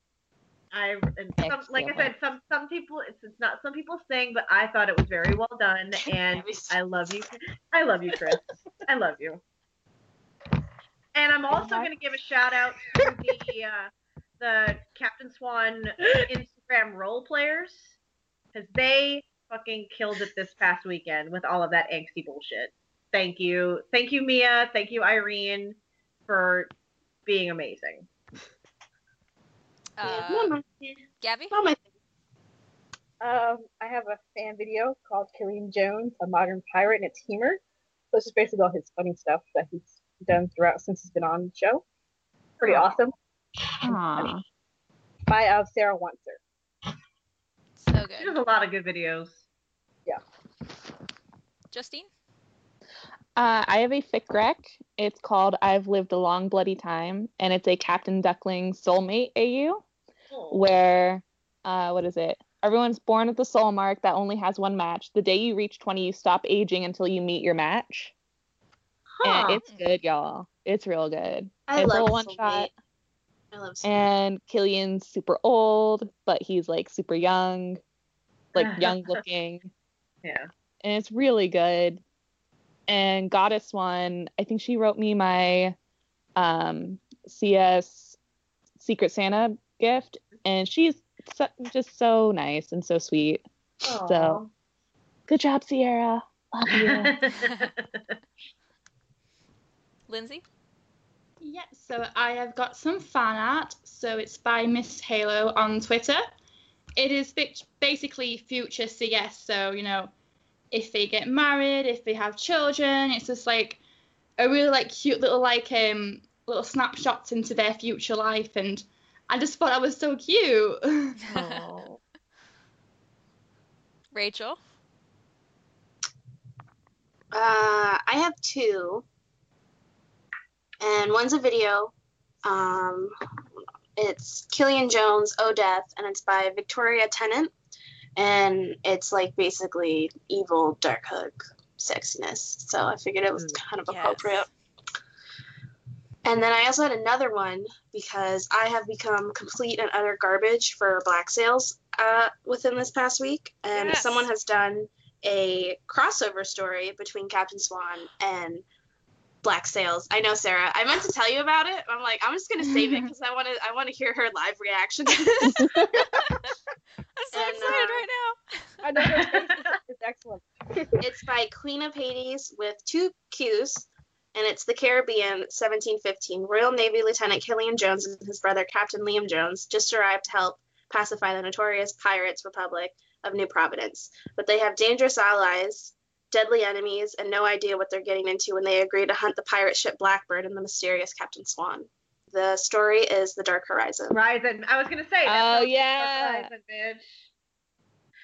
C: Like I said, some people it's not some people's thing, but I thought it was very well done, and I love you. I love you, Chris. I love you. And I'm also going to give a shout out to the Captain Swan Instagram role players, because they fucking killed it this past weekend with all of that angsty bullshit. Thank you, Mia. Thank you, Irene, for being amazing.
D: Gabby?
G: I have a fan video called Killian Jones, a modern pirate, and it's humor. So it's just basically all his funny stuff that he's done throughout since he's been on the show. Pretty awesome.
F: Aww.
G: By Sarah Wantzer.
D: So
C: There's
D: good.
C: a lot of good videos.
D: Justine?
F: I have a fic rec. It's called I've Lived a Long Bloody Time, and it's a Captain Duckling soulmate AU, where, what is it? Everyone's born with the soul mark that only has one match. The day you reach 20, you stop aging until you meet your match. And it's good, y'all. It's real good.
E: I
F: It's a
E: love
F: one
E: Soulmate.
F: shot.
E: I love Soulmate.
F: And Killian's super old, but he's like super young, like young looking.
C: Yeah.
F: And it's really good. And Goddess One, I think she wrote me my CS Secret Santa gift, and she's just so nice and so sweet. So, good job, Sierra. Love you.
D: Lindsay?
B: Yeah, so I have got some fan art. So it's by Miss Halo on Twitter. It is basically future CS. So, if they get married, if they have children, it's just like a really like cute little little snapshots into their future life, and I just thought that was so cute.
D: Rachel?
E: I have two, and one's a video. It's Killian Jones, Oh Death, and it's by Victoria Tennant, and it's like basically evil Dark Hook sexiness. So I figured it was kind of appropriate. And then I also had another one because I have become complete and utter garbage for Black Sails within this past week, and someone has done a crossover story between Captain Swan and Black Sails. I know, Sarah. I meant to tell you about it. I'm like, I'm just gonna save it because I want to hear her live reaction to this.
D: I'm so excited right now.
G: I know it's excellent.
E: It's by Queen of Hades with 2 Qs, and it's the Caribbean 1715. Royal Navy Lieutenant Killian Jones and his brother Captain Liam Jones just arrived to help pacify the notorious Pirates Republic of New Providence. But they have dangerous allies, deadly enemies, and no idea what they're getting into when they agree to hunt the pirate ship Blackbird and the mysterious Captain Swan. The story is The Dark Horizon.
C: Horizon. I was gonna say.
F: Oh, yeah.
C: Horizon, bitch.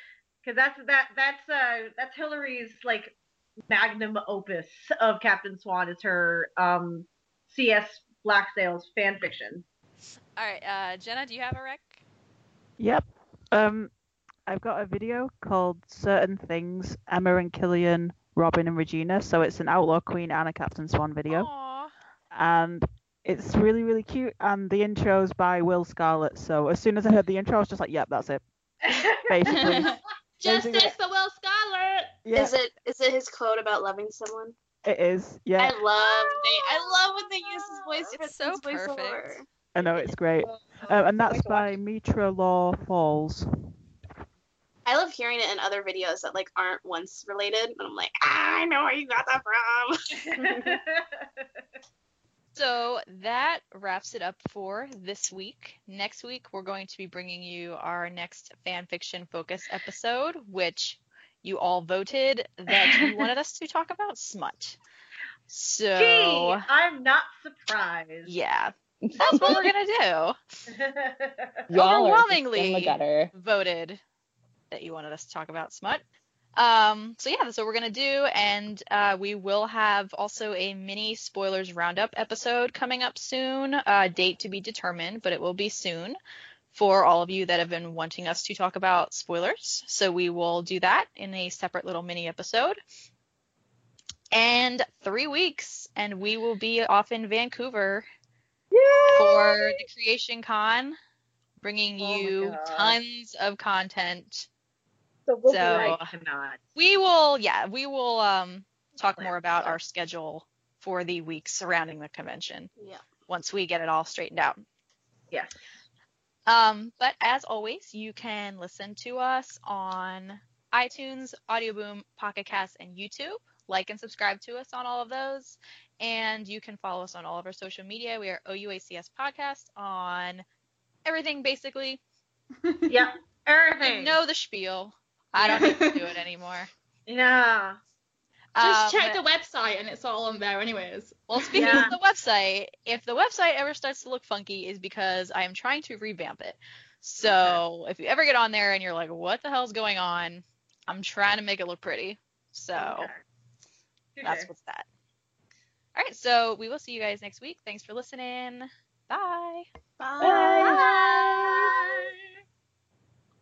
C: Because that's Hillary's like magnum opus of Captain Swan is her C.S. Blacksail's fan fiction.
D: All right, Jenna, do you have a rec?
A: Yep. I've got a video called Certain Things, Emma and Killian, Robin and Regina. So it's an Outlaw Queen and a Captain Swan video.
D: Aww.
A: And it's really, really cute. And the intro's by Will Scarlett. So as soon as I heard the intro, I was just like, yep, that's it. Basically.
B: Justice for Will Scarlett.
A: Yeah,
E: Is it his quote about loving someone?
A: it is. Yeah,
E: I love when they use his voice.
D: It's so
E: Kristen's voiceover.
D: perfect.
A: I know, it's great. And that's by Mitra Law Falls.
E: I love hearing it in other videos that like aren't once related, and I'm like, I know where you got that from.
D: So that wraps it up for this week. Next week, we're going to be bringing you our next fanfiction focus episode, which you all voted that you wanted us to talk about smut. So,
C: Gee, I'm not surprised.
D: yeah, that's what we're going to do.
F: Y'all are just in
D: Overwhelmingly
F: the gutter.
D: voted that you wanted us to talk about smut. So yeah, that's what we're gonna do, and we will have also a mini spoilers roundup episode coming up soon. Date to be determined, but it will be soon for all of you that have been wanting us to talk about spoilers. So we will do that in a separate little mini episode. And 3 weeks, and we will be off in Vancouver for the Creation Con, bringing
C: Oh my
D: you
C: God.
D: tons of content.
G: So we'll be
D: So-
G: right.
C: I cannot.
D: We will talk more about our schedule for the weeks surrounding the convention
E: Yeah.
D: once we get it all straightened out.
C: Yes.
D: But as always, you can listen to us on iTunes, Audioboom, Pocket Cast, and YouTube. Like and subscribe to us on all of those. And you can follow us on all of our social media. We are OUACS Podcast on everything, basically.
C: Yep. Everything.
D: You know the spiel. I don't need to do it anymore.
C: Yeah.
B: Just
D: Um,
B: check the website and it's all on there anyways.
D: Well, speaking
C: Yeah.
D: of the website, if the website ever starts to look funky, is because I am trying to revamp it. So if you ever get on there and you're like, what the hell's going on? I'm trying to make it look pretty. So
C: Okay.
D: that's what's that. All right, so we will see you guys next week. Thanks for listening. Bye.
E: Bye.
F: Bye.